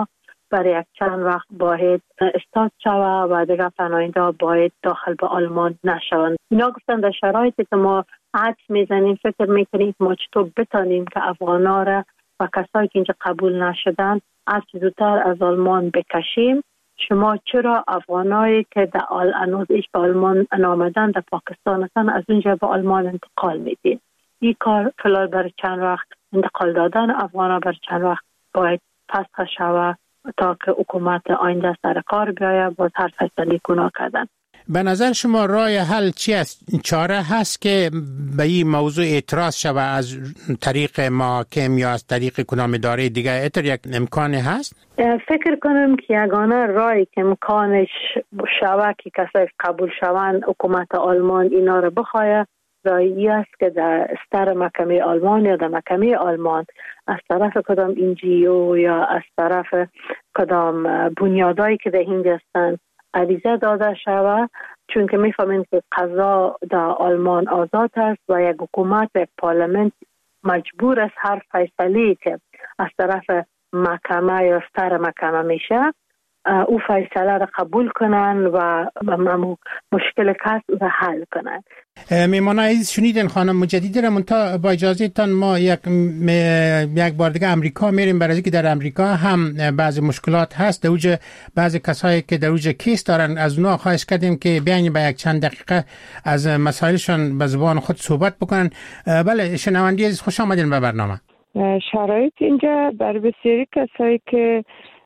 برای یک چند وقت باید استاد شود و دیگه پناهنده ها باید داخل به آلمان نشوند. اینا گفتن در شرایطی که ما حدس میزنیم، فکر میکنیم ما چطور بتانیم که افغانا را و کسایی که اینجا قبول نشدن از زودتر از آلمان بکشیم. شما چرا افغانایی که در هنوز ایش به آلمان نامدن در پاکستان هستن از اونجا به آلمان انتقال میدین؟ این کار فلال برای چند وقت انتقال دادن افغانا برای چند وقت باید فسخ شود تا که حکومت آینده سر کار بیاید باز هر فیصله گناه کردن. به نظر شما راه حل چی است؟ چاره هست که به این موضوع اعتراض شود از طریق محاکم یا از طریق کدام اداره دیگه؟ اتر یک امکانی هست؟ فکر کنم که یگانه راهی که امکانش شود که کسایی قبول شوند حکومت آلمان اینا رو بخواهد راهی است که در استر محکمه آلمان یا در محکمه آلمان از طرف کدام انجیو یا از طرف کدام بنیادایی که در اینجا هستند عریضه داده شود، چون که میفهمیم که قضا در آلمان آزاد است و یک حکومت و یک پارلمنت مجبور است هر فیصله که از طرف محکمه یا استر محکمه میشه او فیصله را قبول کنن و مشکل کس را حل کنن. میمانا عزیز شنیدین خانم مجددی را منتها با اجازه تان ما یک یک بار دیگه امریکا میریم، برای اینکه در امریکا هم بعضی مشکلات هست. در اوج بعضی کسایی که در اوج کیس دارن از اونها خواهش کردیم که بیاین به یک چند دقیقه از مسائلشون به زبان خود صحبت بکنن. بله شنوندی عزیز خوش آمدین به برنامه. شرایط اینجا بر بسیاری کسایی که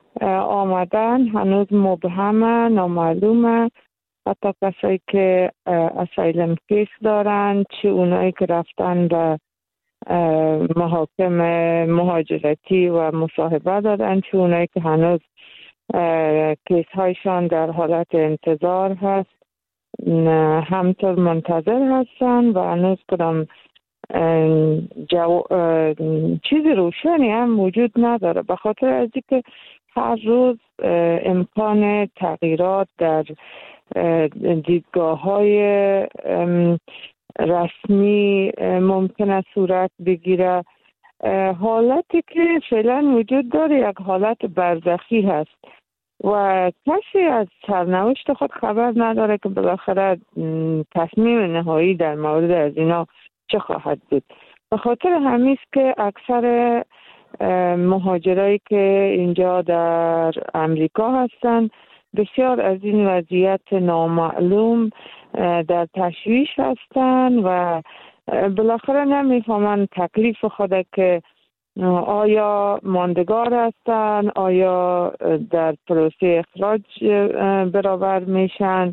آمدن هنوز مبهمه، نامعلومه. حتی کسایی که اسایلم کیس دارن، چه اونایی که رفتن به محاکم مهاجرتی و مصاحبه دادن، چه اونایی که هنوز کیس هایشان در حالت انتظار هست، همطور منتظر هستن و هنوز کدام جو... چیز روشنی هم وجود نداره، به خاطر از اینکه هر روز امکان تغییرات در دیدگاه های رسمی ممکن است صورت بگیره. حالتی که فعلا وجود داره یک حالت برزخی هست و کسی از سرنوشت خود خبر نداره که بالاخره تصمیم نهایی در مورد از اینا چه خواهد بود. به خاطر همیست که اکثر مهاجرایی که اینجا در امریکا هستن بسیار از این وضعیت نامعلوم در تشویش هستن و بالاخره نمیفهمن تکلیف خود که آیا ماندگار هستن، آیا در پروسه اخراج برابر میشن،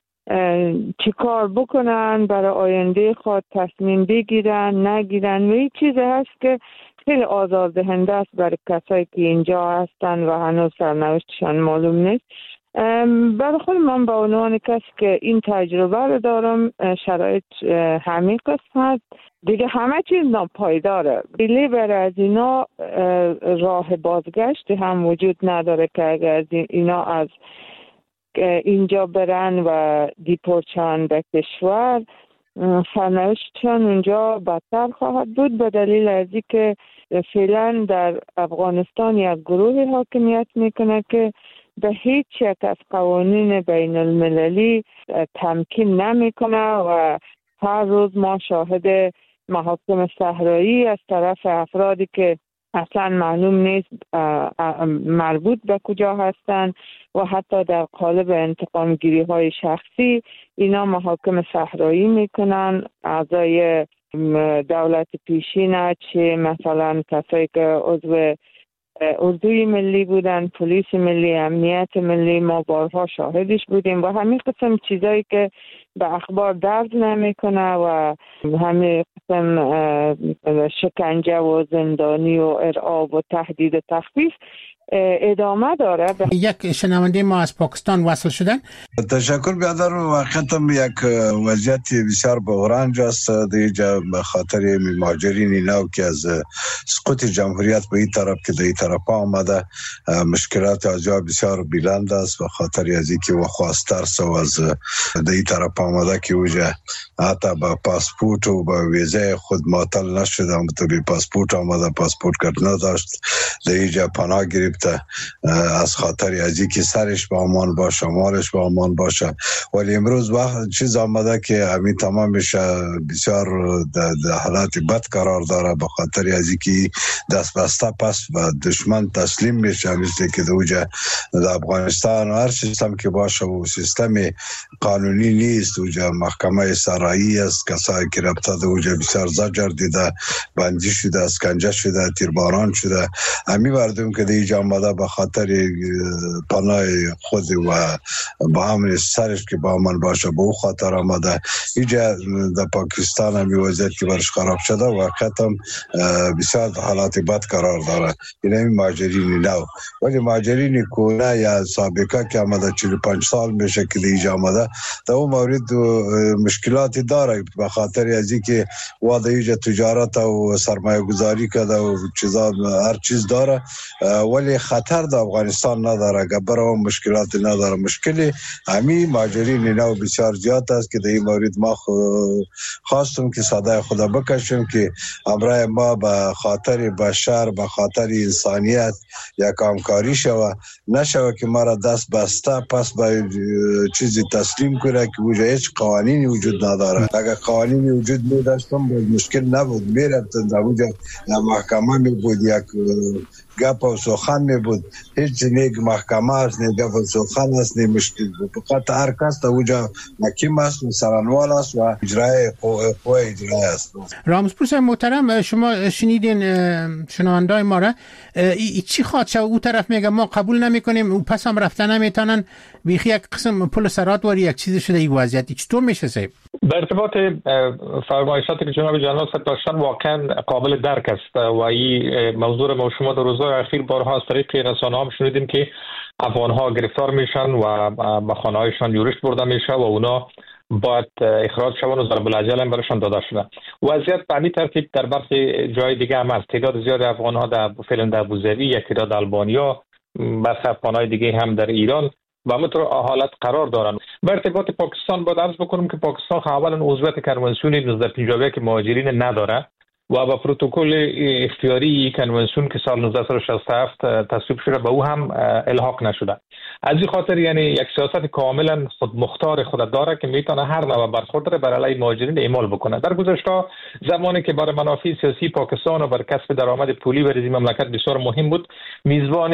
چی کار بکنن برای آینده خود، تصمیم بگیرن نگیرن. و این چیز هست که خیلی آزاردهنده است برای کسایی که اینجا هستن و هنوز سرنوشتشان معلوم نیست. برای خود من به عنوان کسی که این تجربه رو دارم، شرایط همین قسم هست دیگه، همه چیز ناپایداره. بلی برای از اینا راه بازگشت هم وجود نداره که اگر از اینا از اینجا برن و دیپورتشن به کشور، سرنوشتشان اونجا بدتر خواهد بود، به دلیل از اینکه فعلا در افغانستان یک گروه حاکمیت میکنه که به هیچ یک از قوانین بین المللی تمکین نمیکنه و هر روز ما شاهد محاکم صحرایی از طرف افرادی که اصلا معلوم نیست مربوط به کجا هستن و حتی در قالب انتقام گیری های شخصی اینا محاکم صحرایی میکنن. اعضای دولت پیشین، چه مثلا کسایی که عضو اردوی ملی بودن، پلیس ملی، امنیت ملی، ما بارها شاهدش بودیم و همین قسم چیزایی که به اخبار درد نمیکنه و همین قسم شکنجه و زندانی و ارعاب و تهدید و تخفیف ادامه داره. یک شنونده ما از پاکستان وصل شدن. تشکر بیادر. واقعا یک وضعیت بسیار بحران است دیگه به خاطر مهاجرین اینا که از سقوط جمهوریت به این طرف که در این طرف آمده، مشکلات آجا بسیار بلند است به خاطر از اینکه و خواسترس و از در این طرف آمده که اوجا حتی با پاسپورت و با ویزه خود معطل نشدم، تو بی پاسپورت آمده، پاسپورت کارت نداشت، در اینجا پناه گرفته از خاطر ازی که سرش با امان باشه، مالش با امان باشه. ولی امروز وقت چیز آمده که همین تمامش بسیار در حالت بد قرار داره به خاطر ازی که دست بسته پس و دشمن تسلیم میشه، مثل که دوجه در افغانستان هر سیستم که باشه و سیستم قانونی نیست، دوجه محکمه سرایی است، کسایی که رابطه دوجه بسیار زجر دیده، بندی شده، اسکنجه شده، تیرباران شده. همی مردم که دیجا آمده به خاطر پناه خود و با امن سرش که با من باشه به او خاطر آمده. اینجا در پاکستان همی وضعیت که برش خراب شده و ختم بسیار حالات بد قرار داره. این همی مهاجرین نو، ولی مهاجرین کونه یا سابقه که آمده چهل و پنج سال میشه که دیجا آمده، در اون مورد مشکلاتی داره به خاطر ازی که واده اینجا تجارت و سرمایه گذاری کرده و چیزا هر چیز داره، ولی خطر در افغانستان نداره، گبر و مشکلاتی نداره. مشکلی همین مهاجرین نو بسیار زیاد است که در این مورد ما خواستم که صدای خدا بکشم که امرای ما به خاطر بشر، به خاطر انسانیت یک همکاری شود، نشوه که ما را دست بسته پس به چیزی تسلیم کنه که وجود هیچ قوانینی وجود نداره. اگر قوانینی وجود می داشتم باید مشکل نبود، میرفتن در وجود محکمه می بود، یک گپ و سخن می بود، هیچ نیک محکمه است، نیک گپ و سخن است، نیک مشکل بود. فقط هر کس در وجود حکیم است، سرانوال است و اجرای قوه اجرای است. رامزپور صاحب محترم، شما شنیدین شنوندای ما را، ای چی خواهد شد؟ او طرف میگه ما قبول نمی کنیم، او پس هم رفتن نمیتونن، بیخی یک قسم پل سرات واری یک چیز شده. این وضعیت چطور میشه صاحب؟ به ارتباط فرمایشاتی که جناب جلال صاحب داشتن واقعا قابل درک است و این موضوع ما شما در روزهای اخیر بارها از طریق رسانه ها شنیدیم که افغان ها گرفتار میشن و به خانه هایشان یورش برده میشه و اونا باید اخراج شون و ضرب الاجل هم برشان داده شده. وضعیت به همین ترتیب در برخی جای دیگه هم است. تعداد زیاد افغان ها در فعلا در ابوظبی، یک تعداد البانیا، برخی افغان های دیگه هم در ایران و همونطور حالت قرار دارن. به ارتباط پاکستان باید عرض بکنم که پاکستان اولا عضویت کنوانسیون نوزده پنجاه و یک مهاجرین نداره و با پروتکل اختیاری کنوانسیون که سال نوزده شصت و هفت تصویب شده به او هم الحاق نشده. از این خاطر یعنی یک سیاست کاملا خود مختار خود داره که میتونه هر نوع برخورد بر علیه مهاجرین اعمال بکنه. در گذشته زمانی که برای منافع سیاسی پاکستان و بر کسب درآمد پولی برای این مملکت بسیار مهم بود، میزبان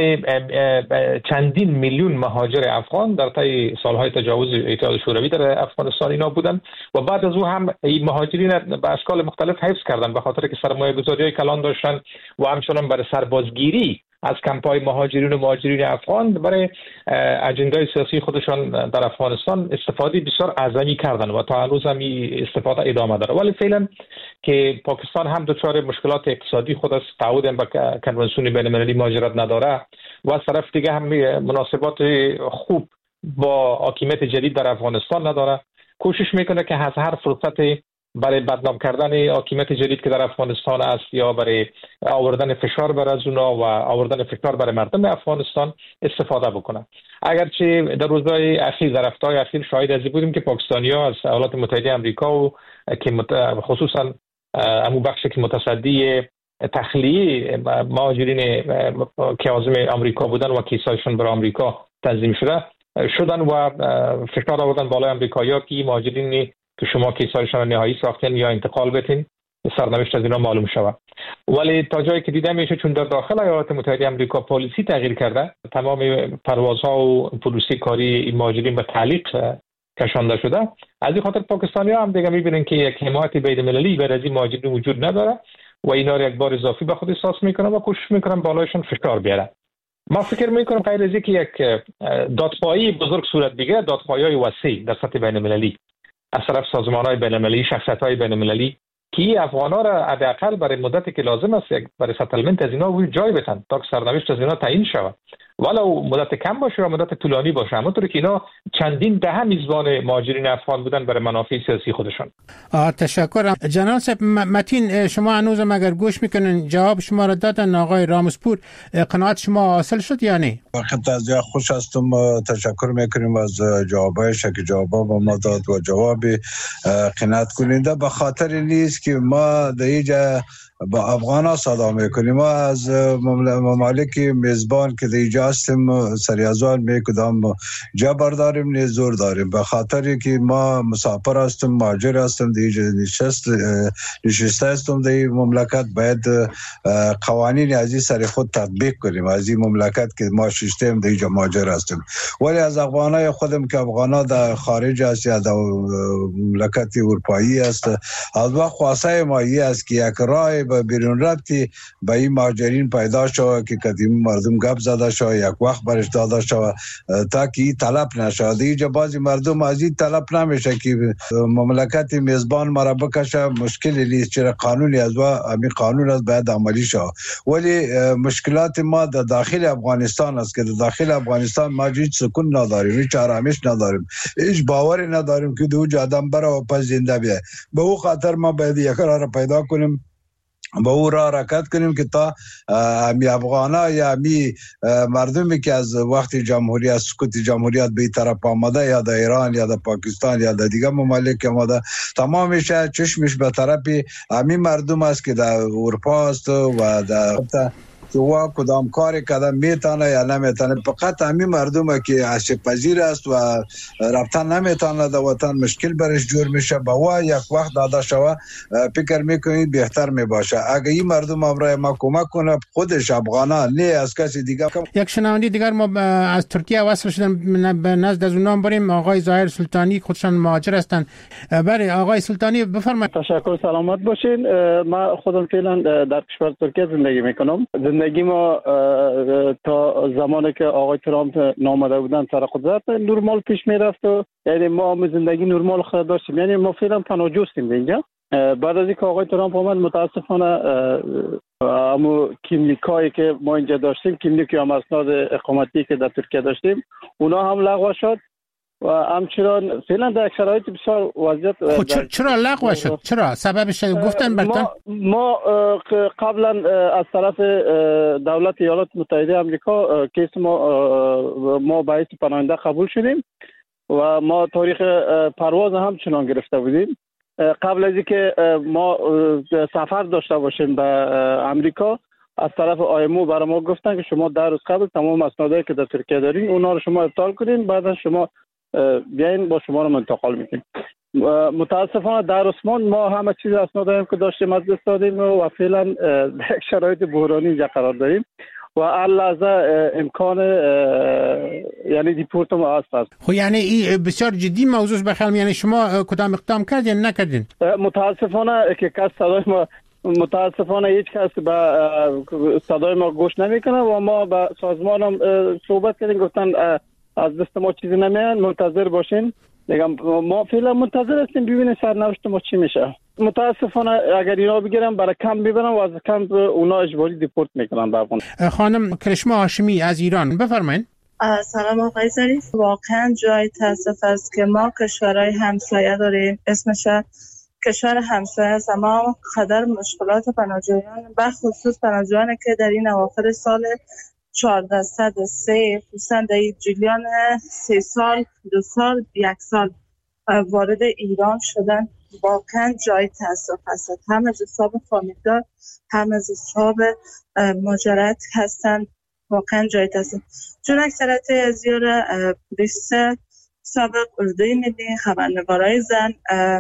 چندین میلیون مهاجر افغان در طی سالهای تجاوز اتحاد شوروی در افغانستان اینا بودن و بعد از او هم این مهاجرین به اشکال مختلف حفظ کردن به خاطر که سرمایه گذاری کلان داشتن و همچنان برای سربازگیری از کمپای مهاجرین و مهاجرین افغان برای اجندای سیاسی خودشان در افغانستان استفاده بسیار اعظمی کردن و تا هنوز هم این استفاده ادامه داره. ولی فعلا که پاکستان هم دچار مشکلات اقتصادی خود است، تعهد با کنوانسیون بین‌المللی مهاجرت نداره و از طرف دیگه هم مناسبات خوب با حاکمیت جدید در افغانستان نداره، کوشش میکنه که از هر فرصتی برای بدنام کردن حاکمیت جدید که در افغانستان است یا برای آوردن فشار بر از اونا و آوردن فشار برای مردم افغانستان استفاده بکنه. اگرچه در روزهای اخیر، در هفته‌های اخیر شاهد از بودیم که پاکستانی‌ها از ایالات متحده آمریکا و که خصوصا امو بخشی که متصدی تخلیه مهاجرین که عازم آمریکا بودن و کیسایشون برای آمریکا تنظیم شده شدن و فشار آوردن بالای آمریکایی‌ها که مهاجرین که شما کیسایشان نهایی ساختین یا انتقال بتین سرنوشت از اینا معلوم شود. ولی تا جایی که دیده میشه چون در داخل ایالات متحده آمریکا پالیسی تغییر کرده، تمام پروازها و پلیسی کاری این مهاجرین به تعلیق کشانده شده. از این خاطر پاکستانی‌ها هم دیگه میبینن که یک حمایت بین‌المللی برای این مهاجرین وجود نداره و اینا رو یک بار اضافی به خود احساس میکنن و کوشش میکنن بالایشون فشار بیارن. ما فکر میکنم غیر از اینکه یک دادخواهی بزرگ صورت بگیره، دادخواهی‌های وسیع در سطح بین‌المللی از طرف سازمان‌های بین‌المللی، شخصیت‌های بین‌المللی که افغان‌ها را حداقل برای مدتی که لازم است یک برای ستلمنت از اینا روی جای بتن تا که سرنوشت از اینا تعیین شود ولو مدت کم باشه و مدت طولانی باشه. همونطور که اینا چندین دهه میزبان مهاجرین افغان بودن برای منافع سیاسی خودشان. آه تشکرم. جناب صاحب متین، شما هنوزم اگر گوش میکنین جواب شما را دادن آقای رامسپور، قناعت شما حاصل شد یا نه؟ وقت از یا خوش هستم، تشکر میکنیم از جوابایش که جواب با ما داد و جواب قناعت کننده به خاطر نیست که ما در اینجا با افغانا صدا میکنیم. ما از ممالک میزبان که دیجا هستیم سریازان میکدام جبر داریم نه زور داریم، به خاطر که ما مسافر هستیم، مهاجر هستیم، دیجا نشست نشسته هستیم در مملکت، باید قوانین از این سر خود تطبیق کنیم. از این مملکت که ما ششتیم دیجا مهاجر هستیم، ولی از افغانای خودم که افغانا در خارج است یا در مملکت اروپایی است، از وقت خواسته ما ای است که یک راه به بیرون رفتی به این مهاجرین پیدا شود که قدیم مردم گپ زده شود، یک وقت برش داده شود تا که این طلب نشود. اینجا بعضی مردم از این طلب نمیشه که مملکت میزبان مرا بکشه، مشکلی نیست، چرا قانونی از و همین قانون از باید عملی شود. ولی مشکلات ما در داخل افغانستان است که در داخل افغانستان ما هیچ سکون نداریم، هیچ آرامش نداریم، هیچ باوری نداریم که دو آدم بره و پس زنده بیاید. به او خاطر ما باید یک راه پیدا کنیم، با او را حرکت کنیم که تا همی افغانا یا همی مردمی که از وقت جمهوریت سقوط جمهوریت به طرف آمده یا در ایران یا در پاکستان یا در دیگه ممالک آمده، تمامش چشمش به طرف همی مردم است که در اروپا است و در که وا کدام کاری کدام میتونه یا نمیتونه. فقط همین مردم که عاشق پذیر است و رفتن نمیتونه در وطن مشکل برش جور میشه، با وا یک وقت داده شوه فکر میکنید بهتر میباشه. اگه این مردم امرای ما کمک کنه، خودش افغانا نه از کسی دیگه. یک شنونده دیگر ما از ترکیه وصل شدن، به نزد از اونام بریم. آقای ظاهر سلطانی خودشان مهاجر هستند. بله آقای سلطانی بفرمایید. تشکر، سلامت باشین. من خودم فعلا در کشور ترکیه زندگی میکنم. زندگی ما تا زمانی که آقای ترامپ نامده بودن سر قدرت نرمال پیش میرفت و یعنی ما هم زندگی نرمال خود داشتیم، یعنی ما فعلا پناهجو هستیم اینجا. بعد از اینکه آقای ترامپ آمد متاسفانه همو کیملیکایی که ما اینجا داشتیم، کیملیک یا اسناد اقامتی که در ترکیه داشتیم، اونا هم لغو شد و همچنان فعلا در شرایط بسیار وضعیت. خب چرا لغو شد؟ چرا سببش گفتن برتون؟ ما, ما قبلا از طرف دولت ایالات متحده آمریکا کیس ما ما باعث پناهنده قبول شدیم و ما تاریخ پرواز همچنان گرفته بودیم. قبل از اینکه ما سفر داشته باشیم به آمریکا، از طرف آیمو برای ما گفتن که شما در روز قبل تمام اسنادایی که در ترکیه دارین اونا رو شما ابطال کنین، بعد شما بیاین با شما رو منتقل میکنیم. متاسفانه در عثمان ما همه چیز اسنادایی که داشتیم از دست دادیم و فعلا در شرایط بحرانی اینجا قرار داریم و هر لحظه امکان یعنی دیپورت ما هست. خب یعنی این بسیار جدی موضوع بخیر، یعنی شما کدام اقدام کردین نکردین؟ متاسفانه که کس صدای ما متاسفانه هیچ کس به صدای ما گوش نمیکنه و ما با سازمان هم صحبت کردیم، گفتن از دست ما چیزی نمیاد، منتظر باشین. دیگه ما فعلا منتظر هستیم ببینیم سرنوشت ما چی میشه. متاسفانه اگر اینا بگیرن برای کم ببرن و از کم اونا اجباری دیپورت میکنن به افغانستان. خانم کرشما هاشمی از ایران بفرمایید. سلام آقای ظریف. واقعا جای تاسف است که ما کشورهای همسایه داریم، اسمش کشور همسایه است، اما قدر مشکلات پناهجویان و خصوص پناهجویانی که در این اواخر سال چهارده صد و سه خصوصا در جریان سه سال دو سال یک سال وارد ایران شدن، واقعا جای تاسف است. هم از حساب فامیلدار هم از حساب مهاجرت هستند، واقعا جای تاسف. چون اکثرت از یار پلیس سابق، اردوی ملی، خبرنگارای زن،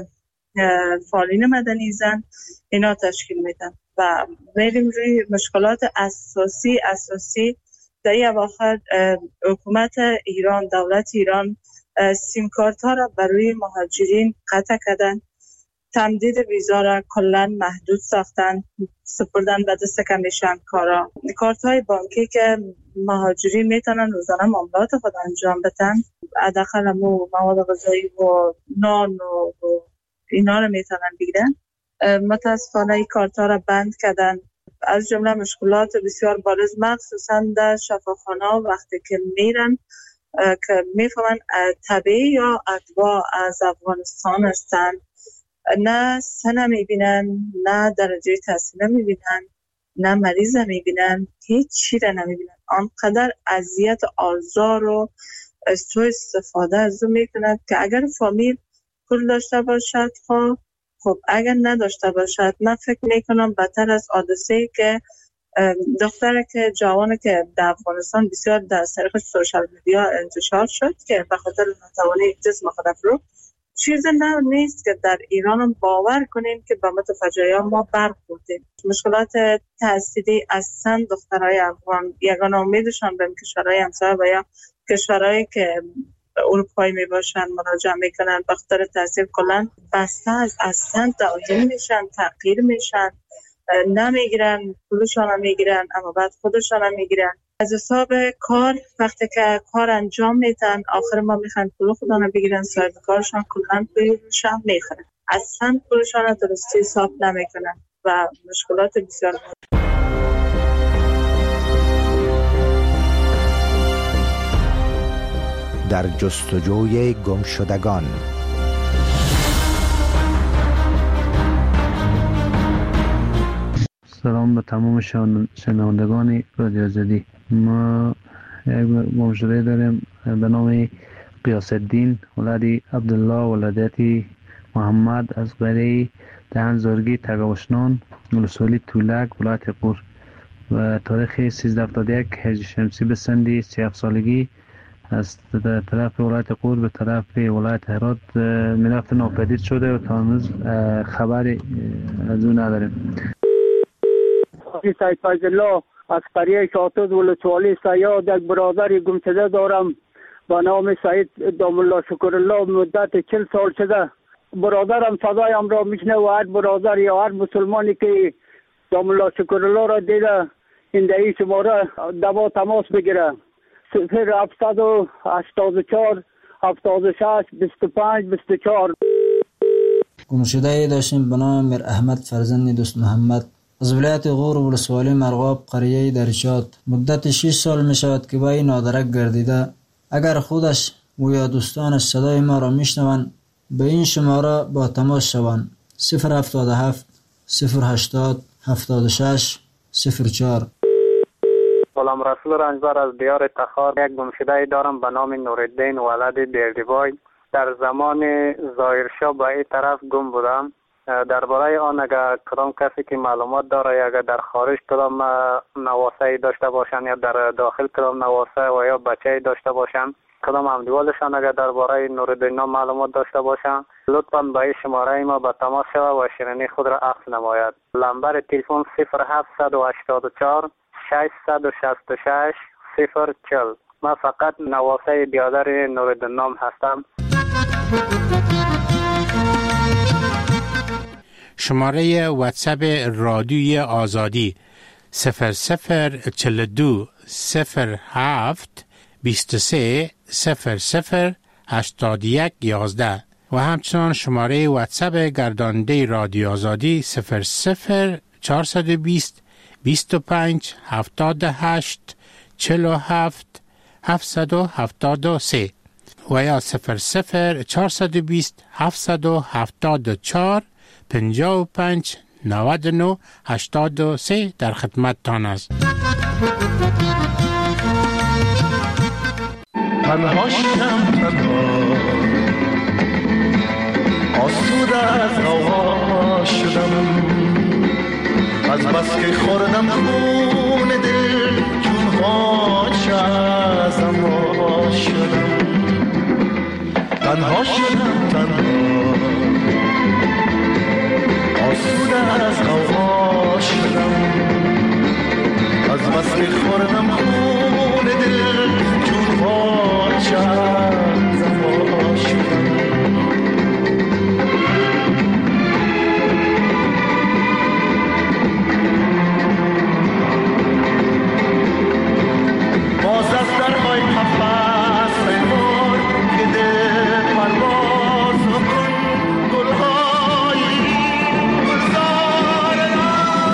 فعالین مدنی زن اینا تشکیل میدن و میریم روی مشکلات اساسی اساسی در این اواخر. حکومت ایران، دولت ایران سیم کارت ها را برای مهاجرین قطع کردن، تمدید ویزا را کلا محدود ساختن، سپردن به دست کمیشن کارا. کارت های بانکی که مهاجرین میتونن روزانه معاملات خود انجام بدن، حداقل مواد غذایی و نان و اینا رو میتونن بگیرن. متاسفانه این کارت ها را بند کردن. از جمله مشکلات بسیار بارز مخصوصا در شفاخانه وقتی که میرن که میفهمن طبیعی یا اتباع از افغانستان هستن، نه سن میبینن، نه درجه تحصیل میبینن، نه مریض میبینن، هیچ چی را نمیبینن. آنقدر اذیت آزار و سوء استفاده از اون میکنند که اگر فامیل پول داشته باشد خب خب اگر نداشته باشد، من فکر میکنم بدتر از حادثه‌ای که دختره که جوانه که در افغانستان بسیار در طریق سوشال میدیا انتشار شد که به خاطر ناتوانی جسم خود افروخت، چیز نه نیست که در ایران هم باور کنیم که به متفجعیان ما برخوردیم. مشکلات تحصیلی اصلا دخترای افغان یگانه امیدشان به کشورهای همسایه و یا کشورهایی که اروپایی می باشن مراجعه میکنن، به خاطر تحصیل کلن بسته از اصلا توهین میشن، تغییر میشن، نمیگیرن، پولشان هم میگیرن اما بعد خودشان هم میگیرن. از حساب کار وقتی که کار انجام میدن آخر ما میخوان پول خودشان بگیرن، صاحب کارشان کلن پولشان میخورن، اصلا پولشان درستی حساب نمیکنن و مشکلات بسیار در جستجوی گمشدگان. سلام به تمام شنوندگان رادیو آزادی. ما یک گمشده داریم به نام قیاس الدین ولدی عبدالله ولادتی محمد از قریه دهن زارگی تگاوشنان ولسوالی تولک ولایت قور و تاریخ سیزده هفتاد و یک هجری شمسی به سندی سی و هفت سالگی از طرف ولایت قور به طرف ولایت هرات میرفت ناپدید شده و تا امروز خبری از اون نداریم. سید فیض الله از قریه شاتوز ولسوالی سیاد یک برادر گمشده دارم با نام سید دام الله شکر الله، مدت چل سال شده. برادرم صدایم را میشنه و هر برادر یا هر مسلمانی که دام الله شکر الله را دیده این دهی شماره دوا تماس بگیره. صفر هفتصد و هشتاد و چهار هفتاد و شش بیست و پنج بیست و چهار. گمشده داشتیم به نام میر احمد فرزند دوست محمد از ولایت غور و ولسوالی مرغاب قریه درشات. مدت شش سال می شود که با این نادرک گردیده. اگر خودش و یا دوستانش صدای ما را می شنوند به این شماره با تماس شوند. صفر هفتاد و هفت صفر هشتاد هفتاد و شش صفر چهار. غلام رسول رنجبر از دیار تخار. یک گمشده دارم به نام نورالدین ولد بیردیبای. در زمان ظاهرشاه به این طرف گم بودم. درباره آن اگر کدام کسی که معلومات داره یا اگر در خارج کدام نواسه داشته باشن یا در داخل کدام نواسه و یا بچه داشته باشن، کدام همدیوالشان اگر درباره نورالدین معلومات داشته باشن، لطفاً به این شماره ما به تماس شود و شیرینی خود را عکس نماید. نمبر تلفن صفر هفتصد و هشتاد و چهار ششصد و شصت و شش صفر چهل. من فقط نواسه برادر نورالدین نام هستم. شماره واتساپ رادیوی آزادی صفر صفر چهل و دو صفر هفت بیست و سه صفر صفر هشتاد و یک یازده و همچنان شماره واتساپ گرداننده رادیو آزادی صفر صفر چهارصد و بیست بیست و پنج هفتاد و هشت چهل و هفت هفتصد و هفتاد و سه و یا صفر صفر چهارصد و بیست هفتصد و هفتاد و چهار پنجاه و پنج نود و نه هشتاد و سه در خدمت تان است. تنها شدم تنها آسوده از غوغا شدم، از بس که خوردم خون دل چون غاچه ازم وا شدم. تنها شدم تنها آسوده از غوغا شدم، از بس که خوردم خون دل چون غاچه ازم وا شدم. باز از درهای قفس ریمار که ده پرواز کن گلهای گلزار را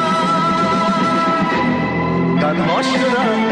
شدم